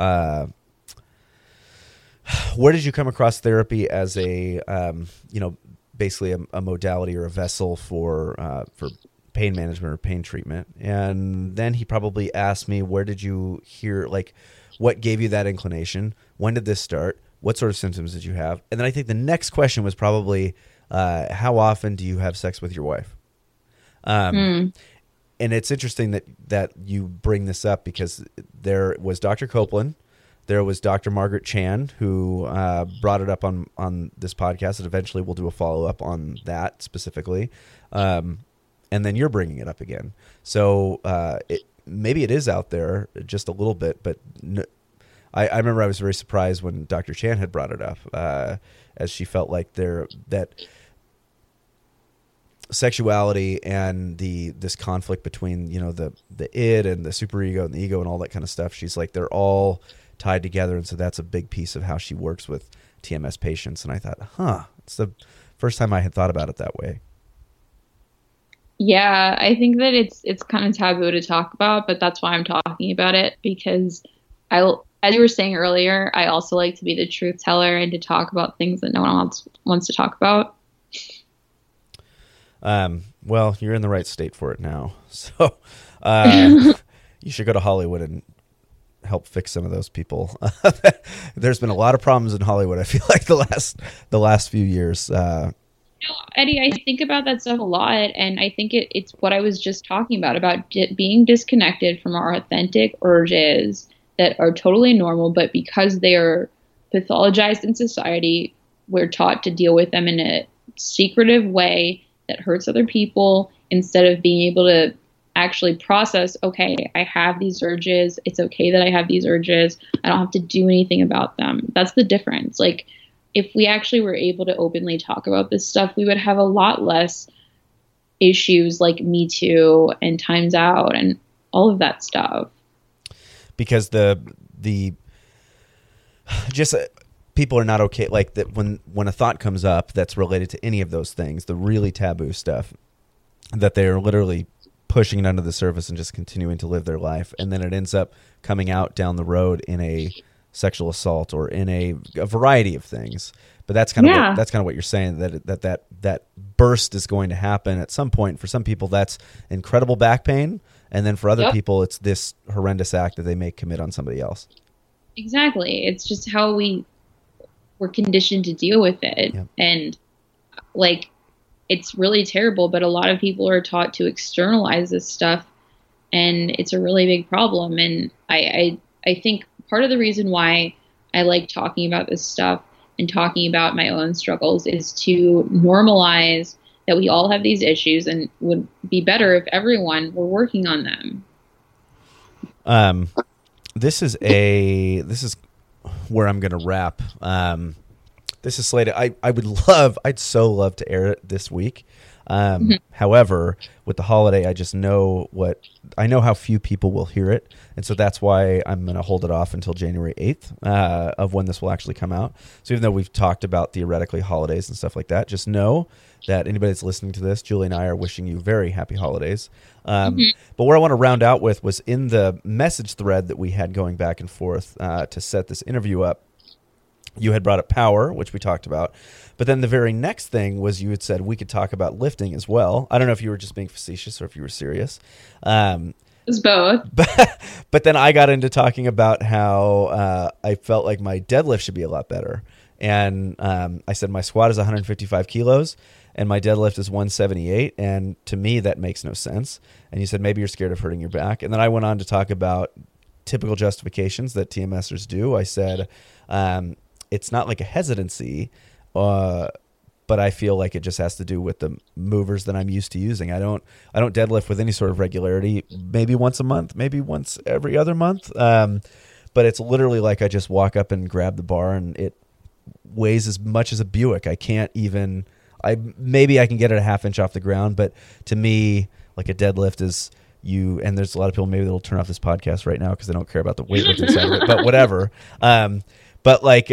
where did you come across therapy as a, basically a modality or a vessel for pain management or pain treatment? And then he probably asked me, where did you hear, like, what gave you that inclination? When did this start? What sort of symptoms did you have? And then I think the next question was probably, how often do you have sex with your wife? And it's interesting that you bring this up, because there was Dr. Copeland, there was Dr. Margaret Chan, who brought it up on this podcast, and eventually we'll do a follow-up on that specifically. And then you're bringing it up again. So maybe it is out there just a little bit, but I remember I was very surprised when Dr. Chan had brought it up, as she felt like that sexuality and this conflict between, the id and the superego and the ego and all that kind of stuff. She's like, they're all tied together. And so that's a big piece of how she works with TMS patients. And I thought, it's the first time I had thought about it that way. Yeah, I think that it's kind of taboo to talk about, but that's why I'm talking about it, because as you were saying earlier, I also like to be the truth teller and to talk about things that no one else wants to talk about. Well, you're in the right state for it now. So, you should go to Hollywood and help fix some of those people. There's been a lot of problems in Hollywood, I feel like, the last few years. Eddie, I think about that stuff a lot, and I think it's what I was just talking about being disconnected from our authentic urges that are totally normal, but because they are pathologized in society, we're taught to deal with them in a secretive way that hurts other people, instead of being able to actually process, okay, I have these urges. It's okay that I have these urges. I don't have to do anything about them. That's the difference. Like, if we actually were able to openly talk about this stuff, we would have a lot less issues like Me Too and Time's Out and all of that stuff. Because people are not okay. Like that when a thought comes up that's related to any of those things, the really taboo stuff, that they're literally pushing it under the surface and just continuing to live their life. And then it ends up coming out down the road in a sexual assault or in a variety of things. But that's kind of what you're saying, that burst is going to happen at some point. For some people, that's incredible back pain. And then for other people, it's this horrendous act that they may commit on somebody else. Exactly. It's just how we're conditioned to deal with it. Yep. And like, it's really terrible, but a lot of people are taught to externalize this stuff, and it's a really big problem. And I think part of the reason why I like talking about this stuff and talking about my own struggles is to normalize that we all have these issues, and would be better if everyone were working on them. This is where I'm going to wrap. This is slated. I'd so love to air it this week. However, with the holiday, I know how few people will hear it. And so that's why I'm going to hold it off until January 8th of when this will actually come out. So even though we've talked about theoretically holidays and stuff like that, just know that anybody that's listening to this, Julie and I are wishing you very happy holidays. But where I want to round out with was in the message thread that we had going back and forth to set this interview up. You had brought up power, which we talked about. But then the very next thing was you had said we could talk about lifting as well. I don't know if you were just being facetious or if you were serious. It was both. But then I got into talking about how I felt like my deadlift should be a lot better. And I said my squat is 155 kilos and my deadlift is 178. And to me, that makes no sense. And you said maybe you're scared of hurting your back. And then I went on to talk about typical justifications that TMSers do. I said it's not like a hesitancy, but I feel like it just has to do with the movers that I'm used to using. I don't deadlift with any sort of regularity, maybe once a month, maybe once every other month. But it's literally like I just walk up and grab the bar and it weighs as much as a Buick. Maybe I can get it a half inch off the ground, but to me, like a deadlift is and there's a lot of people maybe that'll turn off this podcast right now because they don't care about the weightlifting side of it, but whatever. But like,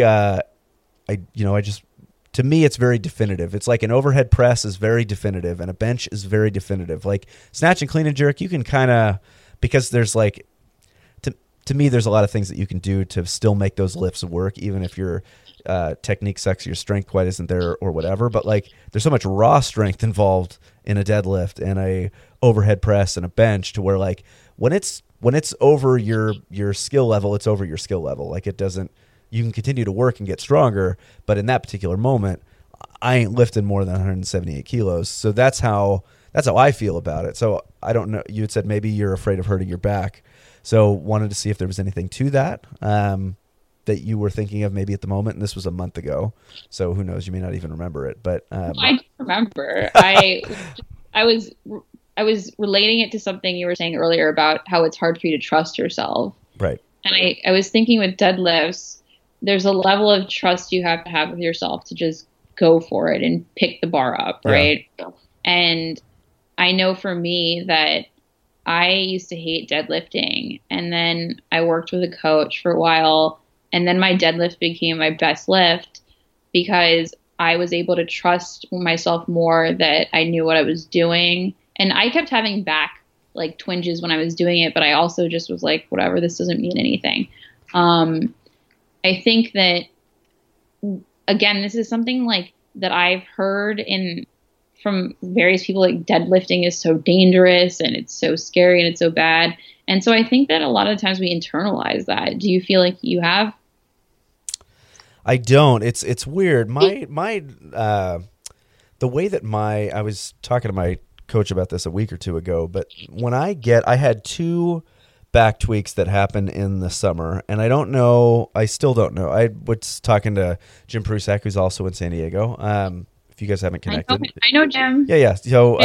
to me, it's very definitive. It's like an overhead press is very definitive and a bench is very definitive. Like snatch and clean and jerk, you can kind of, because there's like, to me, there's a lot of things that you can do to still make those lifts work, even if your technique sucks, your strength quite isn't there or whatever. But like, there's so much raw strength involved in a deadlift and a overhead press and a bench to where like when it's over your skill level, it's over your skill level. Like it doesn't. You can continue to work and get stronger, but in that particular moment, I ain't lifting more than 178 kilos. So that's how I feel about it. So I don't know. You had said maybe you're afraid of hurting your back. So wanted to see if there was anything to that, that you were thinking of maybe at the moment. And this was a month ago. So who knows? You may not even remember it, but I do remember. I was relating it to something you were saying earlier about how it's hard for you to trust yourself. Right. And I was thinking with deadlifts, there's a level of trust you have to have with yourself to just go for it and pick the bar up, right? Yeah. And I know for me that I used to hate deadlifting, and then I worked with a coach for a while, and then my deadlift became my best lift because I was able to trust myself more, that I knew what I was doing. And I kept having back like twinges when I was doing it, but I also just was like, whatever, this doesn't mean anything. I think that, again, this is something like that I've heard from various people, like deadlifting is so dangerous and it's so scary and it's so bad. And so I think that a lot of times we internalize that. Do you feel like you have? I don't. It's weird. The way that I was talking to my coach about this a week or two ago, but when I had 2 back tweaks that happened in the summer, and I still don't know. I was talking to Jim Prusak, who's also in San Diego. If you guys haven't connected. I know Jim. Yeah. So,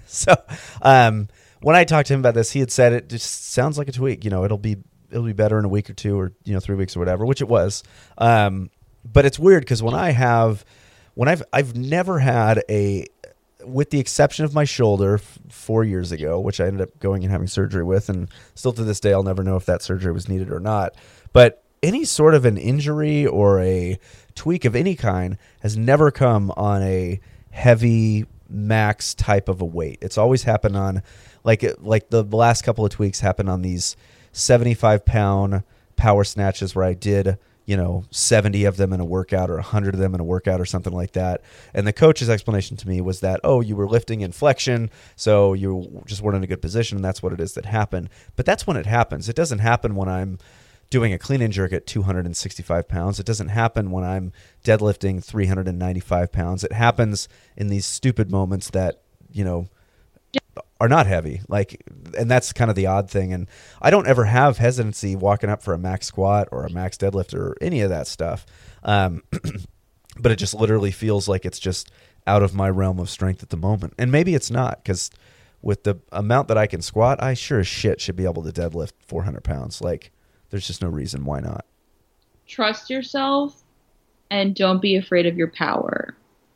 when I talked to him about this, he had said it just sounds like a tweak. It'll be better in a week or 2 or 3 weeks or whatever, which it was. But it's weird because I've never had with the exception of my shoulder 4 years ago, which I ended up going and having surgery with, and still to this day I'll never know if that surgery was needed or not. But any sort of an injury or a tweak of any kind has never come on a heavy max type of a weight. It's always happened on like the last couple of tweaks happened on these 75-pound power snatches where I did 70 of them in a workout or 100 of them in a workout or something like that. And the coach's explanation to me was that, you were lifting in flexion, so you just weren't in a good position, and that's what it is that happened. But that's when it happens. It doesn't happen when I'm doing a clean and jerk at 265 pounds. It doesn't happen when I'm deadlifting 395 pounds. It happens in these stupid moments that, are not heavy. And that's kind of the odd thing. And I don't ever have hesitancy walking up for a max squat or a max deadlift or any of that stuff. But it just literally feels like it's just out of my realm of strength at the moment. And maybe it's not, because with the amount that I can squat, I sure as shit should be able to deadlift 400 pounds. There's just no reason why not. Trust yourself and don't be afraid of your power.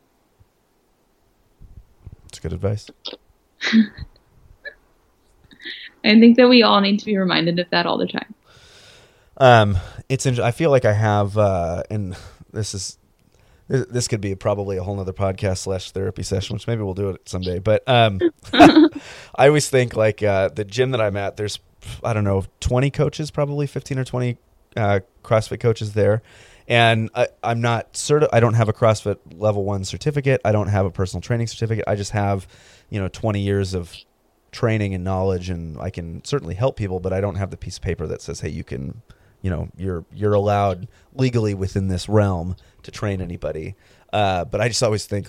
That's good advice. I think that we all need to be reminded of that all the time. I feel like I have, and this could be probably a whole nother podcast / therapy session, which maybe we'll do it someday. But I always think the gym that I'm at, there's 20 coaches, probably 15 or 20 CrossFit coaches there. And I'm not I don't have a CrossFit level 1 certificate. I don't have a personal training certificate. I just have, 20 years of training and knowledge, and I can certainly help people, but I don't have the piece of paper that says, hey, you can, you're allowed legally within this realm to train anybody. But I just always think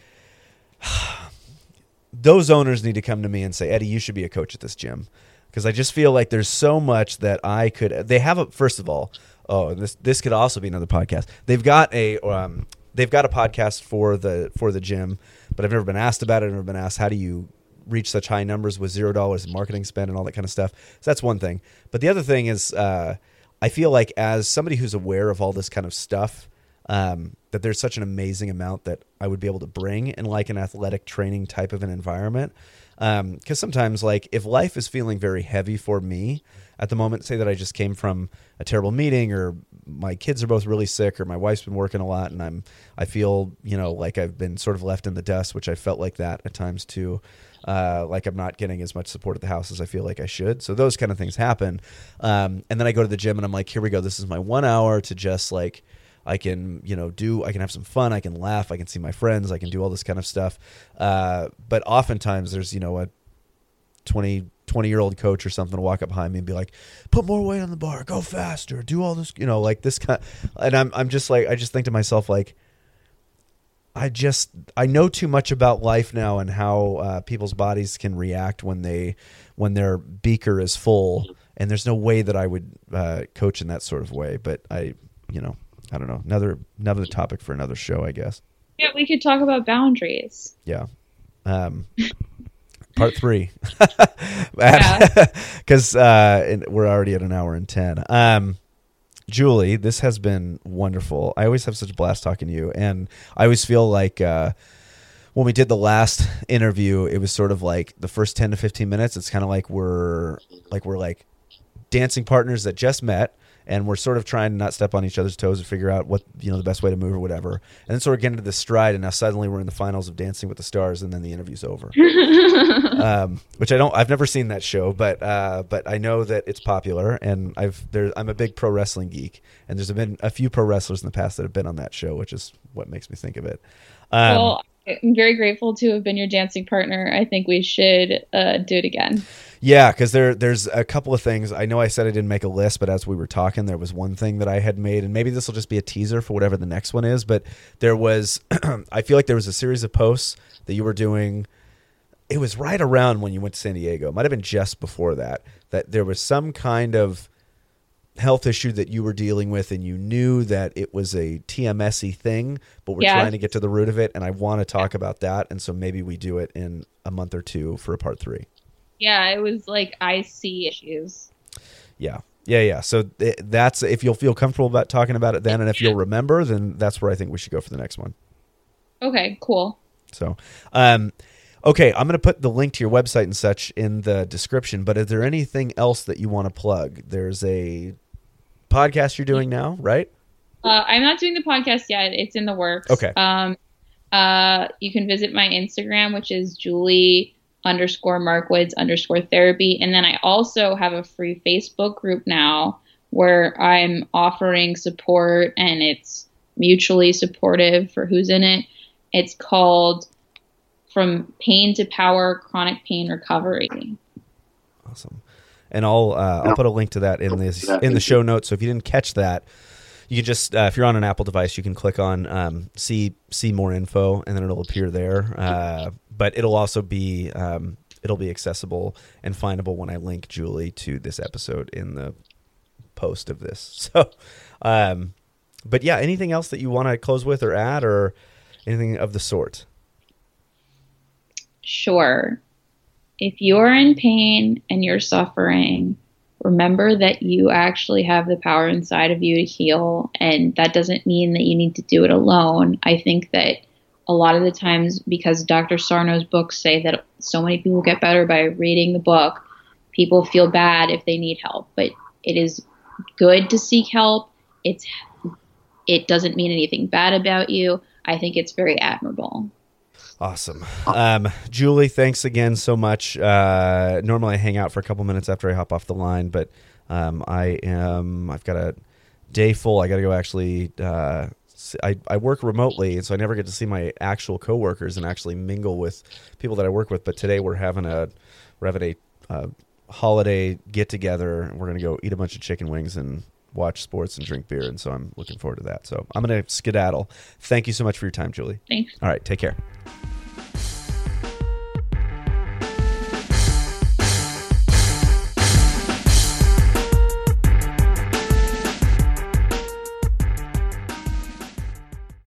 those owners need to come to me and say, Eddie, you should be a coach at this gym. Because I just feel like there's so much that they have first of all, this could also be another podcast. They've got a podcast for the gym, but I've never been asked about it. I've never been asked, how do you reach such high numbers with $0 in marketing spend and all that kind of stuff. So that's one thing. But the other thing is, I feel like as somebody who's aware of all this kind of stuff, that there's such an amazing amount that I would be able to bring in an athletic training type of an environment. Because sometimes if life is feeling very heavy for me at the moment, say that I just came from a terrible meeting, or my kids are both really sick, or my wife's been working a lot, and I feel, like I've been sort of left in the dust, which I felt like that at times too. Like I'm not getting as much support at the house as I feel like I should. So those kind of things happen. And then I go to the gym and I'm like, here we go. This is my 1 hour to just I can, I can have some fun. I can laugh. I can see my friends. I can do all this kind of stuff. But oftentimes there's, a 20-year-old coach or something to walk up behind me and be like, put more weight on the bar, go faster, do all this, this kind. And I'm just I just think to myself, I know too much about life now and how people's bodies can react when their beaker is full, and there's no way that I would coach in that sort of way. But I don't know. Another topic for another show, I guess. Yeah, we could talk about boundaries. Yeah. Part 3. Because we're already at an hour and 10. Julie, this has been wonderful. I always have such a blast talking to you, and I always feel like when we did the last interview, it was sort of like the first 10 to 15 minutes. It's kind of like we're dancing partners that just met, and we're sort of trying to not step on each other's toes and figure out what the best way to move or whatever. And then sort of get into this stride, and now suddenly we're in the finals of Dancing with the Stars, and then the interview's over. Which I've never seen that show, but I know that it's popular, and I'm a big pro wrestling geek, and there's been a few pro wrestlers in the past that have been on that show, which is what makes me think of it. Well, I'm very grateful to have been your dancing partner. I think we should do it again. Yeah, because there's a couple of things. I know I said I didn't make a list, but as we were talking, there was one thing that I had made, and maybe this will just be a teaser for whatever the next one is, but there was, I feel like there was a series of posts that you were doing. It was right around when you went to San Diego. It might have been just before that there was some kind of health issue that you were dealing with, and you knew that it was a TMS-y thing, but we're trying to get to the root of it, and I want to talk about that, and so maybe we do it in a month or two for a part 3. Yeah, it was like IC issues. Yeah. So that's, if you'll feel comfortable about talking about it then, and if you'll remember, then that's where I think we should go for the next one. Okay, cool. So, okay, I'm going to put the link to your website and such in the description, but is there anything else that you want to plug? There's a podcast you're doing now, right? I'm not doing the podcast yet. It's in the works. Okay. You can visit my Instagram, which is Julie_Markwoods_therapy. And then I also have a free Facebook group now where I'm offering support, and it's mutually supportive for who's in it. It's called From Pain to Power, Chronic Pain Recovery. Awesome. And I'll put a link to that in the show notes. So if you didn't catch that, you can just, if you're on an Apple device, you can click on see more info, and then it'll appear there. But it'll also be accessible and findable when I link Julie to this episode in the post of this. So, but yeah, anything else that you want to close with or add, or anything of the sort? Sure. If you're in pain and you're suffering, remember that you actually have the power inside of you to heal, and that doesn't mean that you need to do it alone. I think that a lot of the times, because Dr. Sarno's books say that so many people get better by reading the book, people feel bad if they need help. But it is good to seek help. It doesn't mean anything bad about you. I think it's very admirable. Awesome. Julie, thanks again so much. Normally I hang out for a couple minutes after I hop off the line, but I've got a day full. I got to go actually, I work remotely, and so I never get to see my actual coworkers and actually mingle with people that I work with. But today we're having a holiday get together, and we're going to go eat a bunch of chicken wings and watch sports and drink beer. And so I'm looking forward to that. So I'm going to skedaddle. Thank you so much for your time, Julie. Thanks. All right. Take care.